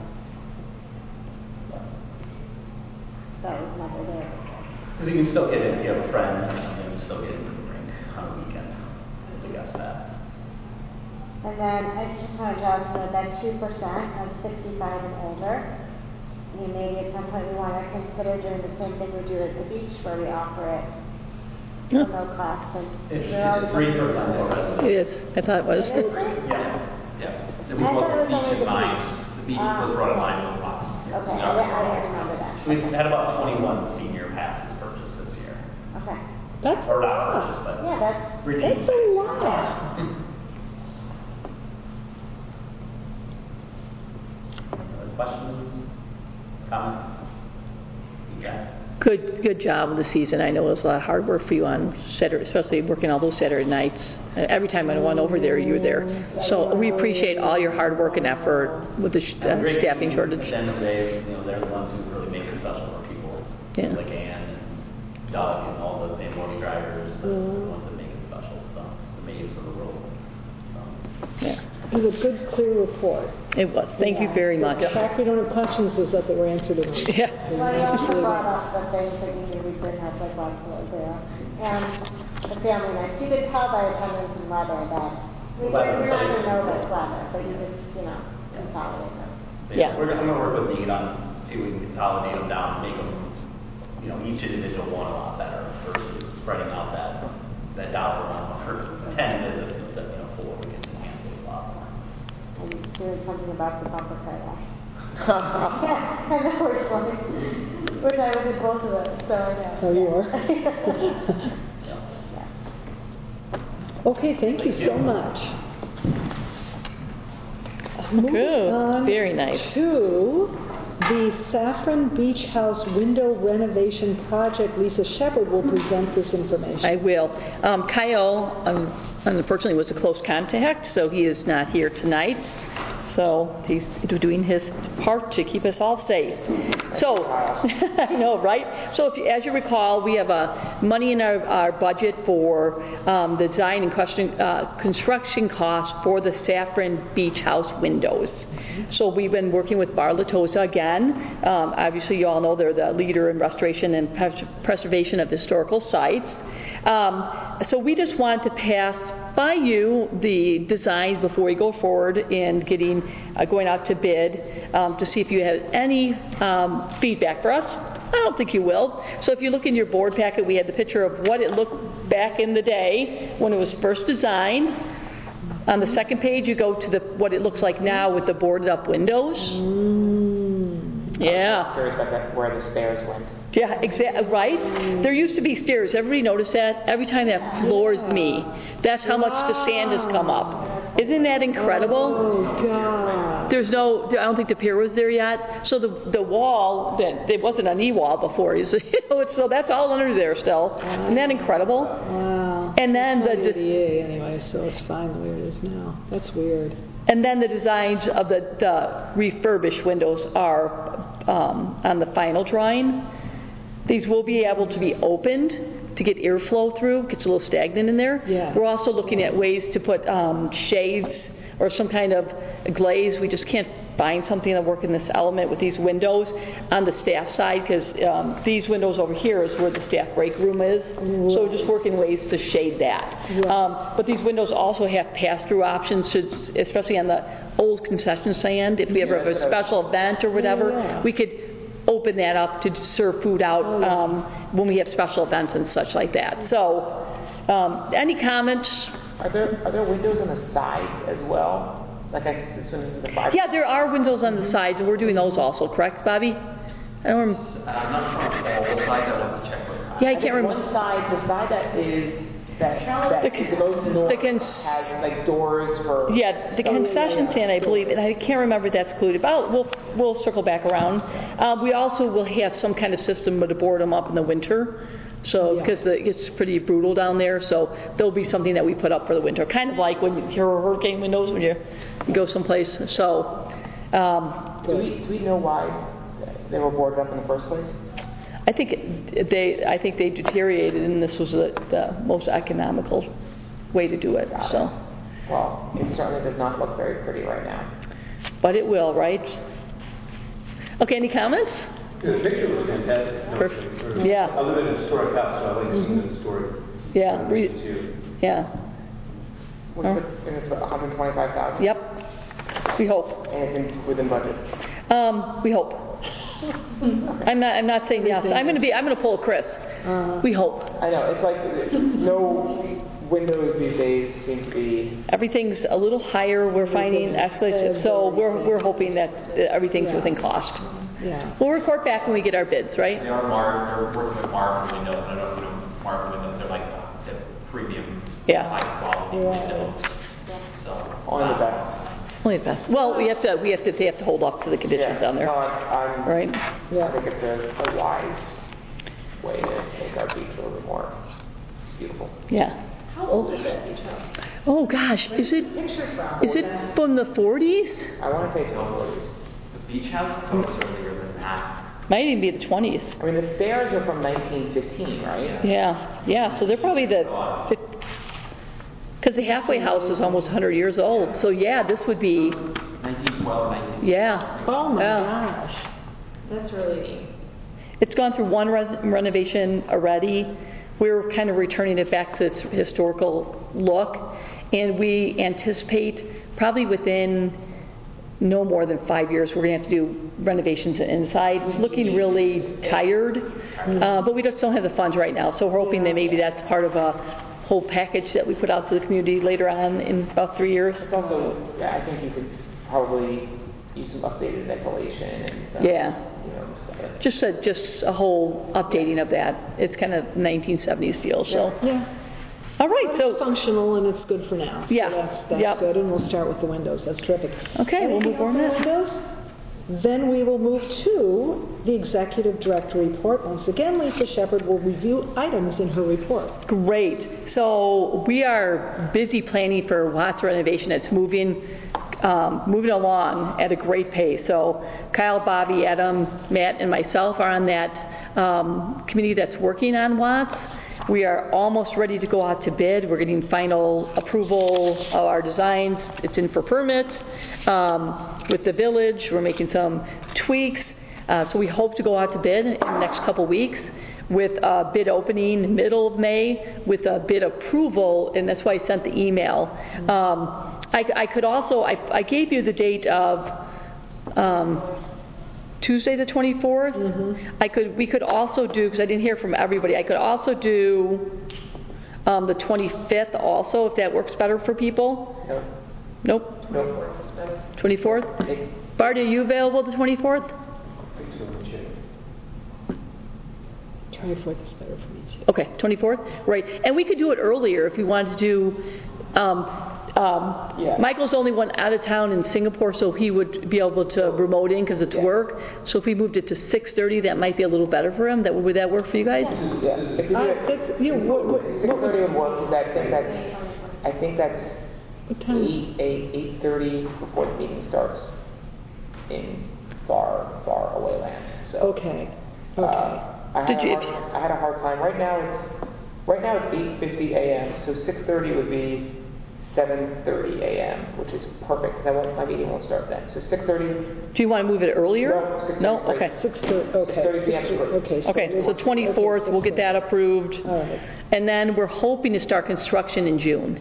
That was never there. Because you can still get in, if you have a friend, you can still get into the rink on a weekend. I guess that. And then I just want to ask that 2% of 65 and older. Maybe at some point we want to consider doing the same thing we do at the beach, where we offer it for no cost. It's 3% more residents. It is. I thought it was. Is it? Yeah. Then we brought the beach in line. The beach was brought in line with lots. Okay, I didn't remember that. So we had about 21 senior passes purchased this year. Okay. That's a Or not lot. purchased, but Yeah, that's redeemed. That's a lot. Other questions? Comments? Yeah. Good job with the season. I know it was a lot of hard work for you on Saturday, especially working all those Saturday nights. Every time I went over there, you were there. So we appreciate all your hard work and effort with the staffing shortage. At the end of the day, they're the ones who really make it special for people. Yeah. Like Ann and Doug and all the Amorti drivers, the ones that make it special. So the Maves of the world. Yeah. It was a good, clear report. It was. Thank you very much. The fact we don't have questions is that they were answered in Yeah. Well, you also brought up the things that you knew we didn't have, like lots of there. And the family nights. You could tell by attendance and weather that we don't even know that's weather, but you just, consolidate them. Yeah. I'm going to work with Mead on see if we can consolidate them down and make them, each individual one a lot better versus spreading out that dollar amount for 10 visits instead of 4. We can enhance those a lot more. And doing something about the bumper car dash. Yeah, and the first one, which I was in both of those, so I know. Oh, you are? Okay, thank you so much. Moving Good. on Very nice. to the Saffron Beach House window renovation project. Lisa Shepard will present this information. I will. Kyle, unfortunately, was a close contact, so he is not here tonight. So he's doing his part to keep us all safe. So, I know, right? So as you recall, we have money in our budget for the design and construction costs for the Saffron Beach House windows. So we've been working with Bar Latosa again. Obviously, you all know they're the leader in restoration and preservation of historical sites. So we just wanted to pass by you the designs before we go forward in going out to bid to see if you have any feedback for us. I don't think you will. So if you look in your board packet, we had the picture of what it looked back in the day when it was first designed. On the second page, you go to what it looks like now with the boarded up windows. Yeah. I'm curious about that, where the stairs went. Yeah, exactly. Right? There used to be stairs. Everybody notice that? Every time that floors me. That's how much the sand has come up. Isn't that incredible? Oh, God. I don't think the pier was there yet. So the wall, it wasn't a knee wall before. So that's all under there still. Isn't that incredible? Wow. And then it's not ADA anyway, so it's fine the way it is now. That's weird. And then the designs of the refurbished windows are on the final drawing. These will be able to be opened to get airflow through. It gets a little stagnant in there. Yeah. We're also looking at ways to put shades or some kind of glaze. We just can't find something that work in this element with these windows on the staff side, because these windows over here is where the staff break room is. So we're just working ways to shade that. But these windows also have pass-through options, especially on the old concession stand. If we ever have a special event or whatever, we could open that up to serve food out when we have special events and such like that. So, any comments? Are there windows on the sides as well? Like this one is the 5. Yeah, there are windows on the sides, and we're doing those also, correct, Bobby? I don't remember. I'm not sure on all sides, I'll have to check with Yeah, I can't remember. One side, the side that is that is the most north has like doors for. Yeah, the concession stand, I believe, and I can't remember if that's included. But we'll circle back around. We also will have some kind of system to board them up in the winter. So, because it's pretty brutal down there, so there'll be something that we put up for the winter, kind of like when you hear hurricane windows when you go someplace. So, do we know why they were boarded up in the first place? I think they deteriorated, and this was the most economical way to do it. So, well, it certainly does not look very pretty right now. But it will, right? Okay, any comments? Yeah, the picture was fantastic. Perfect. Yeah. I live in a historic house, so I like seeing the historic. Yeah. Yeah. And it's about 125,000. Yep. We hope. And it's within budget. We hope. I'm not saying yes. I'm going to pull a Chris. We hope. I know. It's like no windows these days seem to be. Everything's a little higher. We're finding escalation, so we're hoping that everything's within cost. Yeah. We'll report back when we get our bids, right? They are they're working with Mark for windows. I don't know if you know Mark windows. They're like the premium, high quality windows. So Only the best. Only the best. Well, they have to hold up to the conditions down there, right? I think it's a wise way to make our beach a little bit more beautiful. Yeah. How old is that beach house? Oh gosh, is it from the 40s? I want to say it's 40s. the beach house was earlier than that. Might even be the 20s. I mean, the stairs are from 1915, right? Yeah. So they're probably because the halfway house is almost 100 years old. So yeah, this would be 1912, 19. Yeah. Oh my gosh. That's really neat. It's gone through one renovation already. We're kind of returning it back to its historical look, and we anticipate probably within no more than 5 years we're going to have to do renovations inside. It's looking really tired, but we just don't have the funds right now, so we're hoping that maybe that's part of a whole package that we put out to the community later on in about 3 years. It's also, I think you could probably use some updated ventilation and some, just a whole updating of that. It's kind of 1970s deal. So all right, so it's functional and it's good for now. So that's good, and we'll start with the windows. That's terrific. Okay, we'll move on to windows. Then we will move to the executive director report. Once again, Lisa Shepard will review items in her report. Great. So we are busy planning for Watts renovation. It's moving along at a great pace. So Kyle, Bobby, Adam, Matt, and myself are on that committee that's working on Watts. We are almost ready to go out to bid. We're getting final approval of our designs. It's in for permit with the village. We're making some tweaks. So we hope to go out to bid in the next couple weeks with a bid opening middle of May with a bid approval, and that's why I sent the email. I could also, I gave you the date of Tuesday the 24th. Mm-hmm. We could also do, because I didn't hear from everybody, I could also do the 25th also, if that works better for people. Nope. Nope. 24th? Bart, are you available the 24th? 24th is better for me too. Okay, 24th? Right. And we could do it earlier if we wanted to do, Michael's the only one out of town in Singapore, so he would be able to remote in because it's work. So if we moved it to 6:30, that might be a little better for him. Would that work for you guys? Yeah. If we do it, That's, you know, what 6:30 would work, because I think that's what time? 8:30 before the meeting starts in far away land. So. Okay, okay. I had a hard time. Right now it's 8:50 a.m. So 6:30 would be 7:30 a.m., which is perfect because my meeting won't start then. So 6:30. Do you want to move it earlier? No, 6:30. No? Okay. 6:30, okay. 6:30 p.m. is great. Okay. So 24th, we'll get that approved. All right. And then we're hoping to start construction in June.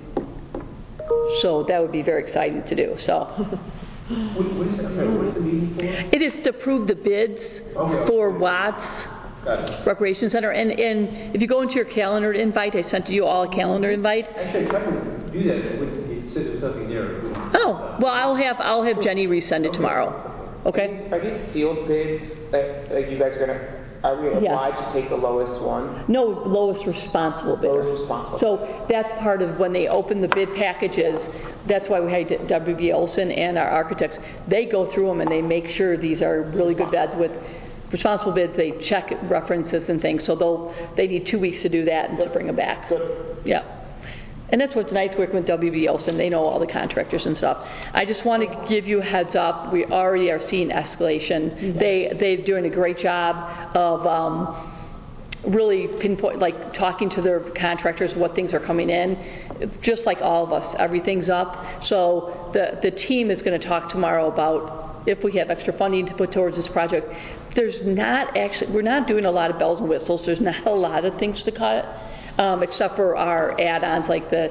So that would be very exciting to do. So What is the meeting for? it is to approve the bids for Watts Gotcha. Recreation Center. And if you go into your calendar invite, I sent you all a calendar invite. Actually, I tried to do that, and it said there was something there. Oh, well, I'll have Jenny resend it tomorrow. Okay? Are these sealed bids that like you guys are we obliged to take the lowest one? No, lowest responsible bidder. Lowest responsible. So that's part of when they open the bid packages. That's why we had WB Olson and our architects. They go through them and they make sure these are really good bids with responsible bids. They check references and things. So they need 2 weeks to do that and to bring them back. Good. Yeah. And that's what's nice working with WB Olson. They know all the contractors and stuff. I just want to give you a heads up. We already are seeing escalation. Mm-hmm. They're doing a great job of really pinpoint, like talking to their contractors what things are coming in. Just like all of us, everything's up. So the team is going to talk tomorrow about if we have extra funding to put towards this project. We're not doing a lot of bells and whistles. There's not a lot of things to cut. Except for our add-ons like the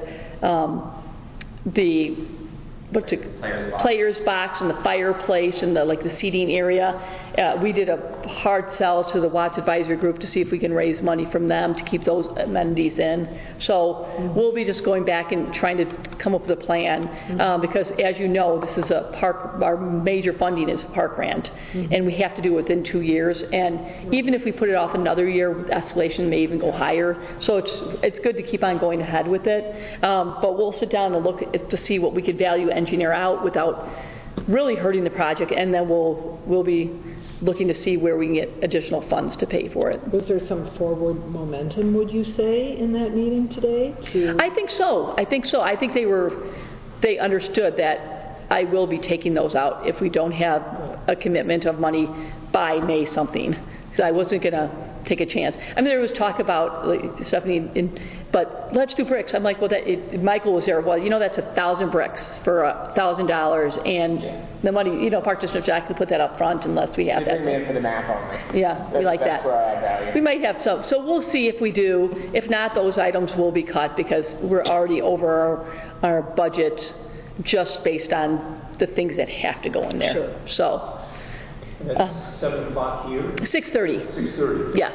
players box and the fireplace and the seating area. We did a hard sell to the Watts Advisory Group to see if we can raise money from them to keep those amenities in. So we'll be just going back and trying to come up with a plan because, as you know, this is a park. Our major funding is park grant, and we have to do it within 2 years. And even if we put it off another year, escalation may even go higher. So it's good to keep on going ahead with it. But we'll sit down and look to see what we could value engineer out without really hurting the project, and then we'll be looking to see where we can get additional funds to pay for it. Was there some forward momentum, would you say, in that meeting today? I think so. I think they understood that I will be taking those out if we don't have a commitment of money by May something. Because I wasn't going to take a chance. I mean, there was talk about, like, Stephanie, but let's do bricks. I'm like, well, Michael was there. Well, that's 1,000 bricks for $1,000, and the money, Park District's not going to put that up front unless we have that. Bring me in for the math only. Yeah, we like that. That's where I add value. We might have some. So we'll see if we do. If not, those items will be cut because we're already over our budget just based on the things that have to go in there. Sure. So. And that's 7 o'clock here? 6:30. 6:30. Yes.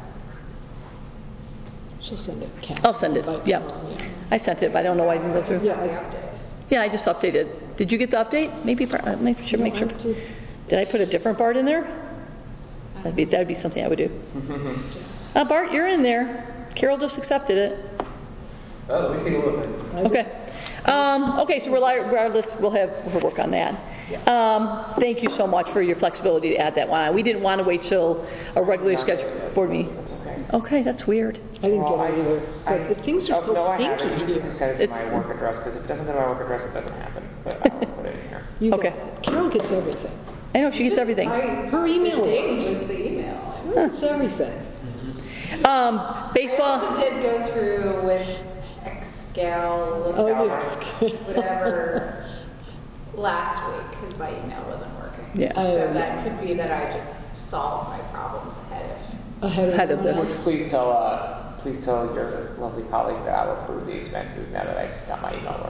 She'll send it. I'll send it. Yeah. I sent it, but I don't know why it didn't go through. Yeah, I just updated. Did you get the update? Maybe. Make sure. Did I put a different Bart in there? That'd be something I would do. Bart, you're in there. Carol just accepted it. Oh, let me take a look. Okay. Okay, so we'll have her work on that. Thank you so much for your flexibility to add that one on. We didn't want to wait till a regularly scheduled board meeting. That's okay. Okay, that's weird. I didn't get it either. But the things are so No, I haven't. pinky. You just send it to my work address, because if it doesn't go to my work address, it doesn't happen. But I'll put it in here. Okay. Carol gets everything. I know, she gets everything. Her email Dave was the email. It's everything. Baseball. I also did go through with Excal, whatever, last week because my email wasn't working. Yeah. So that could be that I just solved my problems Ahead of this. Please tell your lovely colleague that I will approve the expenses now that I got my email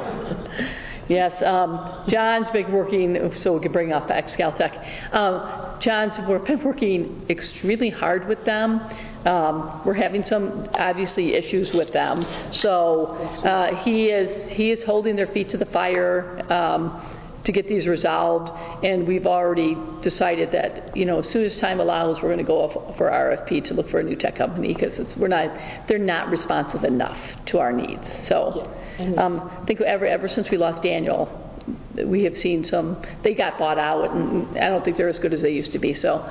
working. Yes, John's been working so we can bring up Excal Tech. We've been working extremely hard with them. We're having some, obviously, issues with them. So he is holding their feet to the fire to get these resolved, and we've already decided that, as soon as time allows, we're going to go for RFP to look for a new tech company, because they're not responsive enough to our needs. So I think ever since we lost Daniel, we have seen they got bought out, and I don't think they're as good as they used to be. So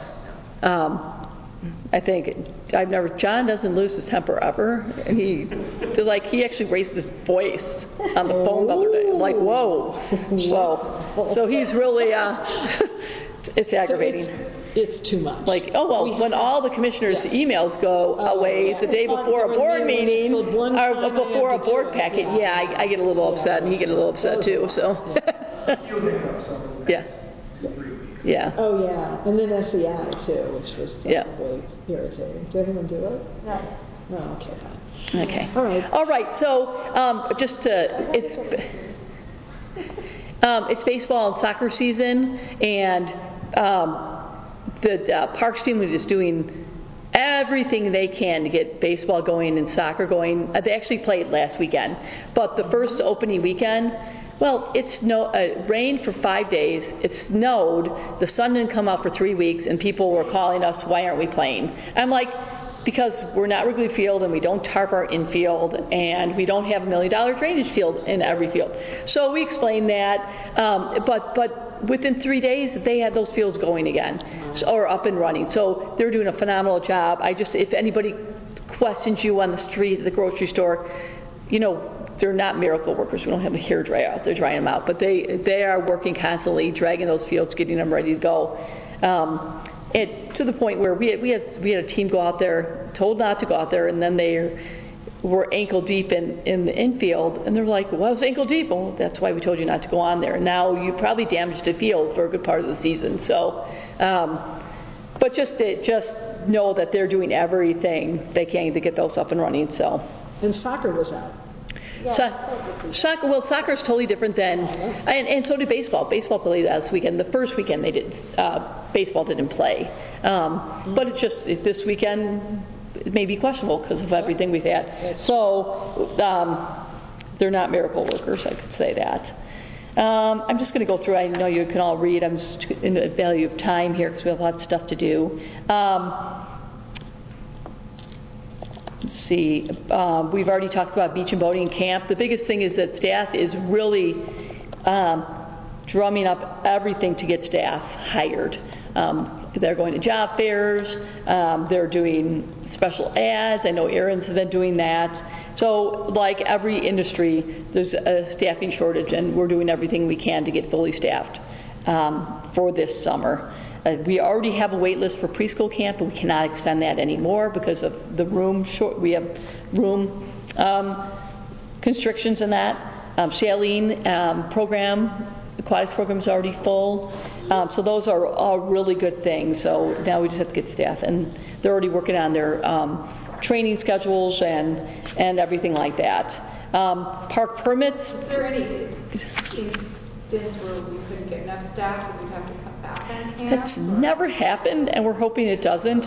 I think John doesn't lose his temper ever, and he actually raised his voice on the phone the other day. I'm like, whoa. So he's really, it's aggravating. It's too much. When all the commissioners' emails go away the day before a board meeting, or before a board packet, I get a little upset, and he gets a little upset too, so. Yeah. Yeah. Oh, yeah. And then SEI, too, which was probably irritating. Did anyone do it? No. No, okay, fine. Okay. All right. So, it's baseball and soccer season, and the Parks team is doing everything they can to get baseball going and soccer going. They actually played last weekend, but the first opening weekend, it's rained for 5 days. It snowed. The sun didn't come out for 3 weeks, and people were calling us, "Why aren't we playing?" I'm like, because we're not Wrigley Field, and we don't tarp our infield, and we don't have $1 million drainage field in every field. So we explained that, but within 3 days, they had those fields going again, or up and running. So they're doing a phenomenal job. If anybody questions you on the street, at the grocery store, they're not miracle workers. We don't have a hair dryer out there drying them out, but they are working constantly, dragging those fields, getting them ready to go. To the point where we had a team go out there, told not to go out there, and then they were ankle deep in the infield, and they're like, "Well, I was ankle deep." Well, that's why we told you not to go on there. And now you probably damaged the field for a good part of the season. So, but just know that they're doing everything they can to get those up and running. So. And soccer was out. Soccer is totally different than, and so did baseball. Baseball played last weekend. The first weekend they did, baseball didn't play. But it's just this weekend it may be questionable because of everything we've had. So they're not miracle workers, I could say that. I'm just going to go through. I know you can all read. I'm just in the value of time here because we have lots of stuff to do. Let's see. We've already talked about beach and boating camp. The biggest thing is that staff is really drumming up everything to get staff hired. They're going to job fairs. They're doing special ads. I know Erin's been doing that. So like every industry, there's a staffing shortage, and we're doing everything we can to get fully staffed for this summer. We already have a wait list for preschool camp, but we cannot extend that anymore because of the room short. We have room constrictions in that. Shailene program, the aquatics program is already full. So those are all really good things. So now we just have to get staff, and they're already working on their training schedules and everything like that. Park permits. Is there any instance where we couldn't get enough staff and we'd have to cut back on camp? That's never happened, and we're hoping it doesn't.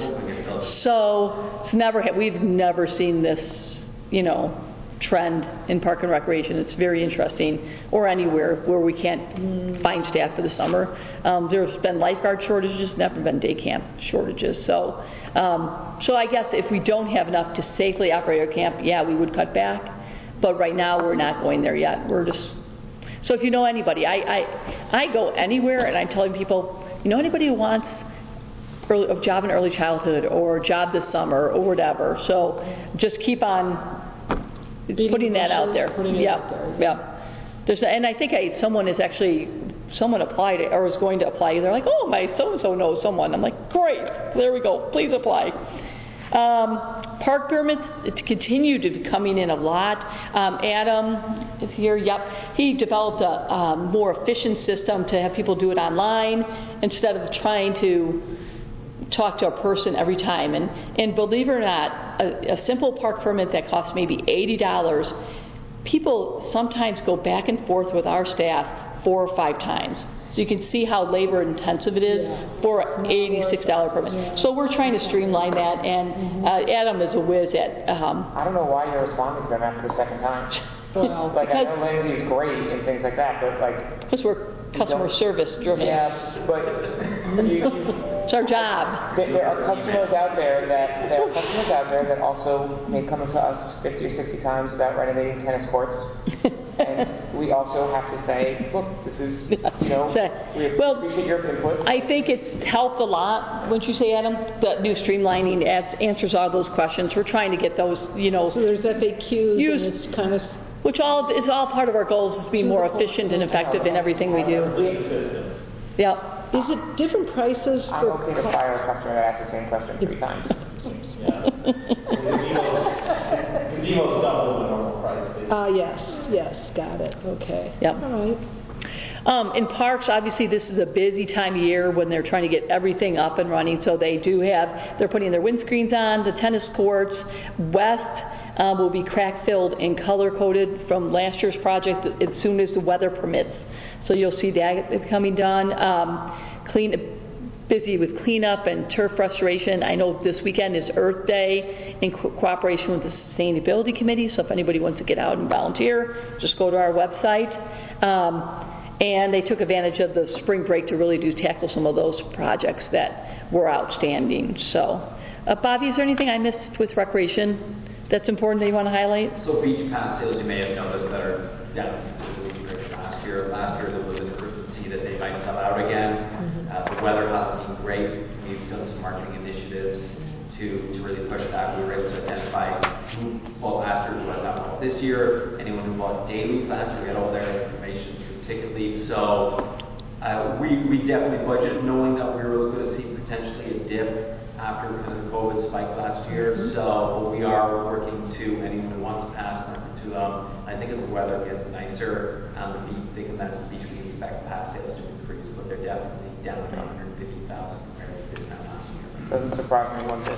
So it's we've never seen this, trend in Park and Recreation. It's very interesting, or anywhere where we can't find staff for the summer. There's been lifeguard shortages, never been day camp shortages. So I guess if we don't have enough to safely operate our camp, we would cut back. But right now we're not going there yet. We're just. So if you know anybody, I go anywhere and I'm telling people, anybody who wants a job in early childhood or a job this summer or whatever. So just keep on putting that out there. And I think someone applied or was going to apply. They're like, "Oh, my so-and-so knows someone." I'm like, "Great, there we go. Please apply." Park permits continue to be coming in a lot. Adam is here. He developed a more efficient system to have people do it online instead of trying to talk to a person every time. And believe it or not, a simple park permit that costs maybe $80, people sometimes go back and forth with our staff 4 or 5 times. So you can see how labor intensive it is for an $86 permit. Yeah. So we're trying to streamline that, and Adam is a whiz at, I don't know why you're responding to them after the second time. Well, Like, I know because- Lindsay's great and things like that, but like... because we're customer service driven. Yeah, but you, It's our job. there are customers out there that also may come to us 50 or 60 times about renovating tennis courts. And we also have to say, look, this is, we Well, appreciate your input. I think it's helped a lot, wouldn't you say, Adam? The new streamlining answers all those questions. We're trying to get those, so there's FAQs, Use- and it's kind of... which is all part of our goals, is to be more efficient and effective in everything we do. Yeah. Is it different prices I'm for... okay to fire a customer that asks the same question 3 times. Gazebo's double the normal price, basically. Yes, got it, okay. Yep. All right. In parks, obviously, this is a busy time of year when they're trying to get everything up and running. So they're putting their windscreens on, the tennis courts. West will be crack filled and color coded from last year's project as soon as the weather permits. So you'll see that coming done. Busy with cleanup and turf restoration. I know this weekend is Earth Day in cooperation with the Sustainability Committee. So if anybody wants to get out and volunteer, just go to our website. And they took advantage of the spring break to really tackle some of those projects that were outstanding. So, Bobby, is there anything I missed with recreation that's important that you want to highlight? So beach pass sales, you may have noticed, that are down considerably compared to last year. Last year there was an urgency that they might sell out again. The weather hasn't been great. We've done some marketing initiatives to really push that. We were able to identify who bought last year, who has not bought this year. Anyone who bought day leagues last year, we got all their information through Ticket League. So we definitely budgeted knowing that we were going to see potentially a dip after kind of the COVID spike last year. So we are working to anyone who wants to pass market to them. I think as the weather gets nicer, they can then beach we expect pass sales to increase, but they're definitely down about 150,000 compared to this time last year. Doesn't surprise me one bit.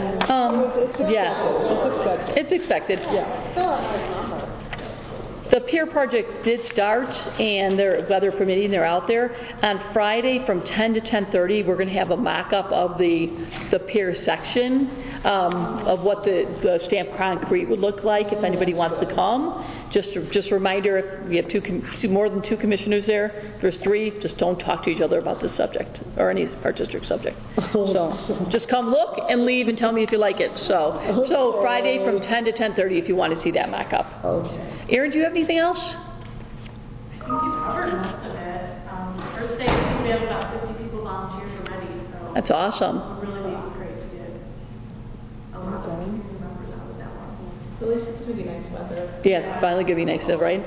It's expected. Yeah. Still a nice number. The Pier project did start, and they're weather permitting, they're out there. On Friday from 10 to 10:30, we're going to have a mock-up of the pier section of what the stamped concrete would look like if anybody wants to come. Just a reminder, if we have more than 2 commissioners there, if there's 3, just don't talk to each other about this subject or any Park District subject. So just come look and leave and tell me if you like it. So Friday from 10 to 10:30 if you want to see that mock-up. Okay. Aaron, do you have anything else? I think you covered most of it. First day, I think we have about 50 people volunteers already, so. That's awesome. Really great to get a lot of community members out with that one. At least it's going to be nice weather. Yes, finally going to be nice, right?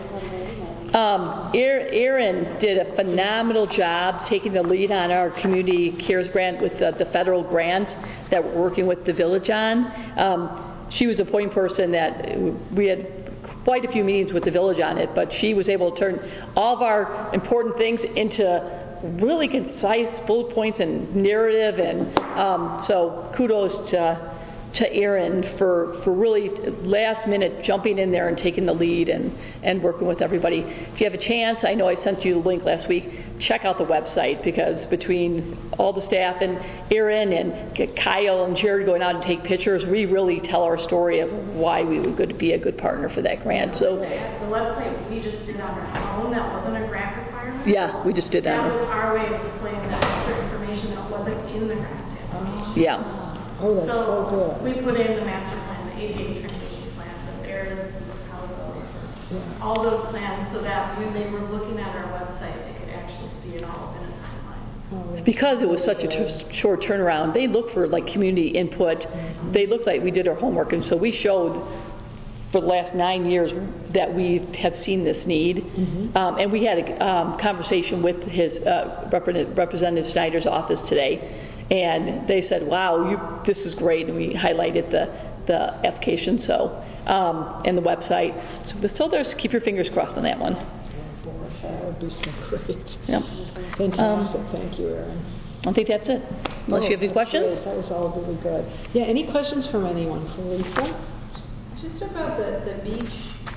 Aaron did a phenomenal job taking the lead on our Community Cares grant with the federal grant that we're working with the village on. She was a point person that we had quite a few meetings with the village on it, but she was able to turn all of our important things into really concise bullet points and narrative, and so kudos to Aaron for really last minute jumping in there and taking the lead and working with everybody. If you have a chance, I know I sent you the link last week, check out the website, because between all the staff and Aaron and Kyle and Jared going out and take pictures, we really tell our story of why we would be a good partner for that grant. So The website we just did on our own, that wasn't a grant requirement. yeah, we just did That that. was our way of displaying that extra information that wasn't in the grant application. Yeah. Oh, that's so good. We put in the master plan, the ADA transition plan, the areas, Yeah. all those plans, so that when they were looking at our website, they could actually see it all in a timeline. It's because it was such a short turnaround. They looked for like community input. They looked like we did our homework, and so we showed for the last 9 years that we have seen this need. And we had a conversation with his Representative Snyder's office today, and they said, "Wow, this is great," and we highlighted the application and the website. So there's keep your fingers crossed on that one. That would be so great. Yep. Fantastic. Thank you, Aaron. I think that's it. Unless you have any That's questions? great. That was all really good. Yeah, any questions from anyone for Lisa? Just about the beach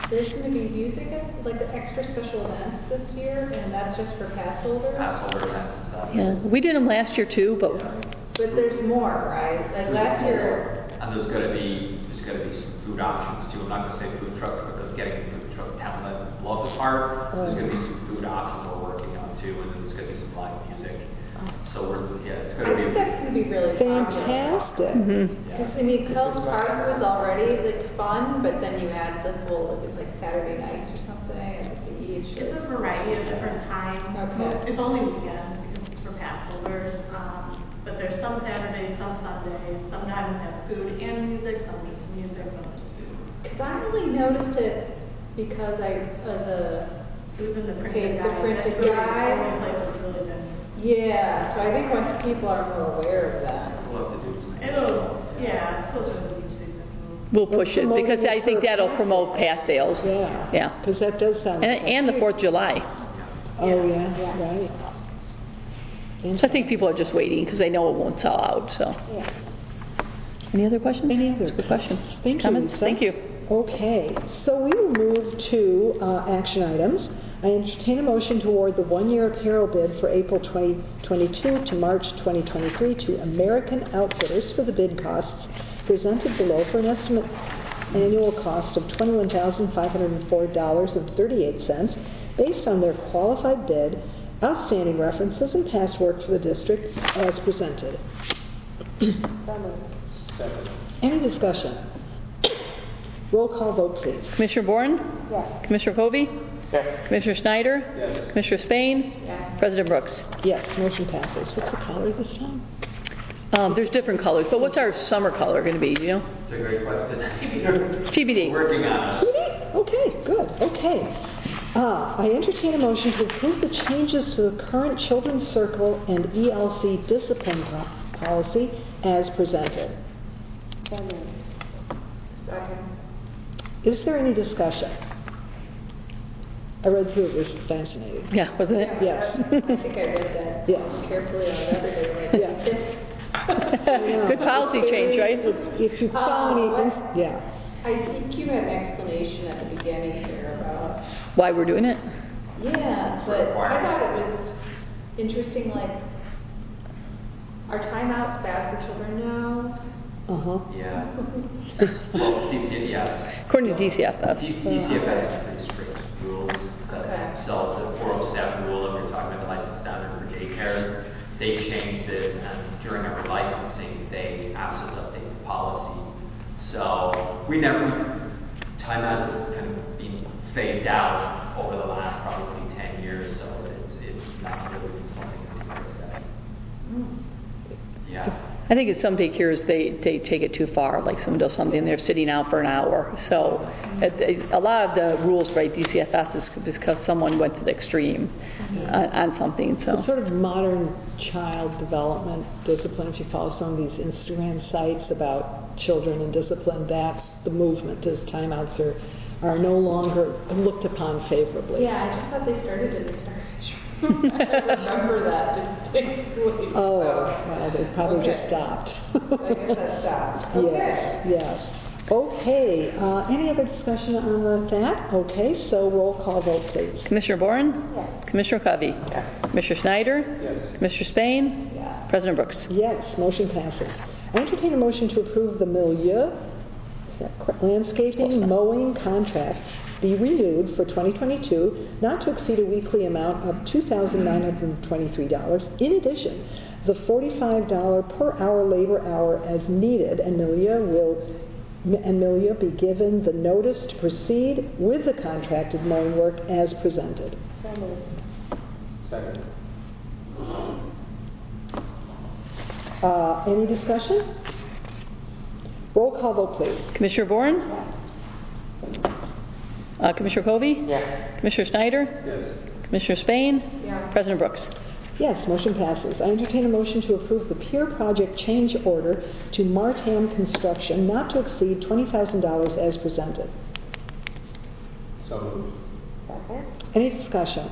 There's going to be music, like extra special events this year, and that's just for pass holders. Pass holder events and stuff. Yeah, we did them last year too, but But there's more, right? Like last year. And there's gonna be some food options too. I'm not gonna say food trucks because getting food trucks down the local part, there's gonna be some food options we're working on too, and then there's gonna be some live music. So it's I gonna think be. that's going to be really Fantastic. Because I mean, Coles Park was already like fun, but then you add this whole like Saturday nights or something at the beach. It's a variety of different times. Okay. It's only weekends because it's for pass holders. But there's some Saturdays, some Sundays. Sometimes have food and music, some just music, some just food. Because I really noticed it because it was in the Okay, printed the guide. printed That's really guide. the only place it's really been. Yeah, so I think once people are more aware of that. We'll have to do some. Closer to the beach season. we'll push it because I think that'll promote pass sales. Yeah. Yeah. Because that does sound. And the 4th of July. Oh, yeah, right. So I think people are just waiting because they know it won't sell out, so. Yeah. Any other questions? Any other Good questions? Thank you, Comments? Lisa. Thank you. Okay, so we will move to action items. I entertain a motion to award the one-year apparel bid for April 2022 to March 2023 to American Outfitters for the bid costs presented below for an estimate annual cost of $21,504.38 based on their qualified bid, outstanding references, and past work for the district as presented. Any discussion? Roll call vote, please. Commissioner Boren? Yes. Commissioner Kobe? Yes. Commissioner Schneider? Yes. Commissioner Spain? Yes. President Brooks? Yes, motion passes. What's the color this time? There's different colors, but what's our summer color going to be, do you know? It's a great question. TBD. Working on it. Okay, good, okay. I entertain a motion to approve the changes to the current Children's Circle and ELC discipline policy as presented. So moved. Second. Is there any discussion? I read through it, it was fascinating. Yeah, wasn't it? Yes. I think I read that Yes. carefully on everything. Like, Yeah. tips. Good policy change, right? If you found any, yeah. I think you had an explanation at the beginning here about. Why we're doing it? Yeah, but I thought it was interesting, like, are timeouts bad for children now? Uh-huh. Yeah. Well, yes. According to DCFS. DCF has pretty strict rules. Okay. So the 407 rule, if you're talking about the license standard for daycares, they changed this, and during our licensing, they asked us to update the policy. So timeouts has kind of been phased out over the last probably 10 years, so it's not really something that we accept. Yeah. I think in some daycares, they take it too far, like someone does something and they're sitting out for an hour. So a lot of the rules by DCFS is because someone went to the extreme on something. So It's sort of modern child development discipline. If you follow some of these Instagram sites about children and discipline, that's the movement, is timeouts are no longer looked upon favorably. Yeah, I just thought they started in the starting. I remember that distinctly. Oh, well, they probably just Okay. stopped. I guess that stopped. Okay. Yes. Okay, any other discussion on that? Okay, so roll call vote, please. Commissioner Boren? Yes. Commissioner Covey? Yes. Commissioner Schneider? Yes. Commissioner Spain? Yes. President Brooks? Yes, motion passes. I entertain a motion to approve the Milieu, is that correct, landscaping mowing contract be renewed for 2022, not to exceed a weekly amount of $2,923. In addition, the $45 per hour labor hour as needed, and Milieu be given the notice to proceed with the contracted mowing work as presented. So moved. Second. Any discussion? Roll call vote, please. Commissioner Boren? Commissioner Covey? Yes. Commissioner Schneider? Yes. Commissioner Spain? Yeah. President Brooks? Yes, motion passes. I entertain a motion to approve the Pier Project change order to Martam Construction not to exceed $20,000 as presented. So moved. Second. Any discussion?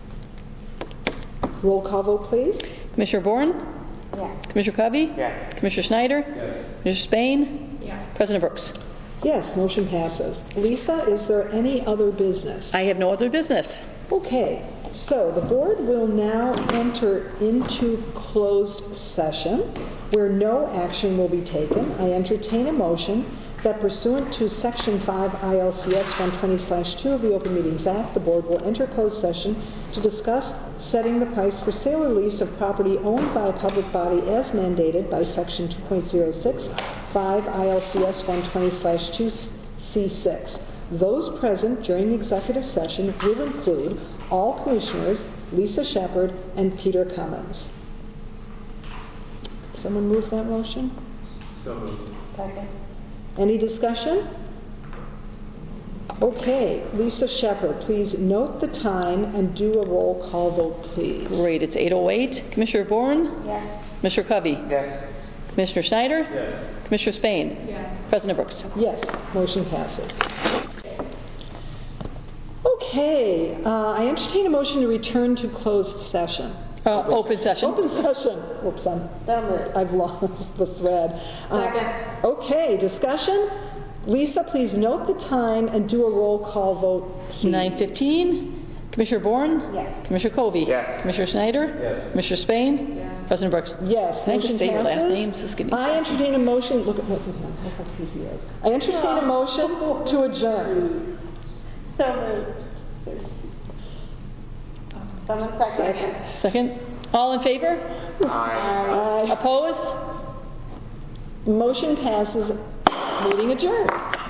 Roll call vote, please. Commissioner Boren? Yes. Commissioner Covey? Yes. Commissioner Schneider? Yes. Commissioner Spain? Yeah. President Brooks? Yes, motion passes. Lisa, is there any other business? I have no other business. Okay, so the board will now enter into closed session where no action will be taken. I entertain a motion that pursuant to Section 5 ILCS 120/2 of the Open Meetings Act, the board will enter closed session to discuss setting the price for sale or lease of property owned by a public body as mandated by Section 2.06 5 ILCS 120/2 C6. Those present during the executive session will include all commissioners, Lisa Shepherd, and Peter Cummins. Someone move that motion? So moved. Second. Any discussion? Okay, Lisa Shepherd, please note the time and do a roll call vote, please. Great, it's 8:08. Commissioner Bourne? Yes. Commissioner Covey? Yes. Commissioner Schneider? Yes. Commissioner Spain? Yes. President Brooks? Yes, motion passes. Okay, I entertain a motion to return to closed session. Open session. Open session. Oops, So moved. I've lost the thread. Second. Okay, discussion? Lisa, please note the time and do a roll call vote, please. 9:15. Commissioner Bourne? Yes. Commissioner Covey? Yes. Commissioner Schneider? Yes. Commissioner Spain? Yes. President Brooks? Yes, Can I just motion say your last passes. names? This is getting I entertain a motion, look how creepy he is. I entertain a motion to adjourn. So moved. Someone second. Second. All in favor? Aye. Aye. Opposed? Motion passes, meeting adjourned.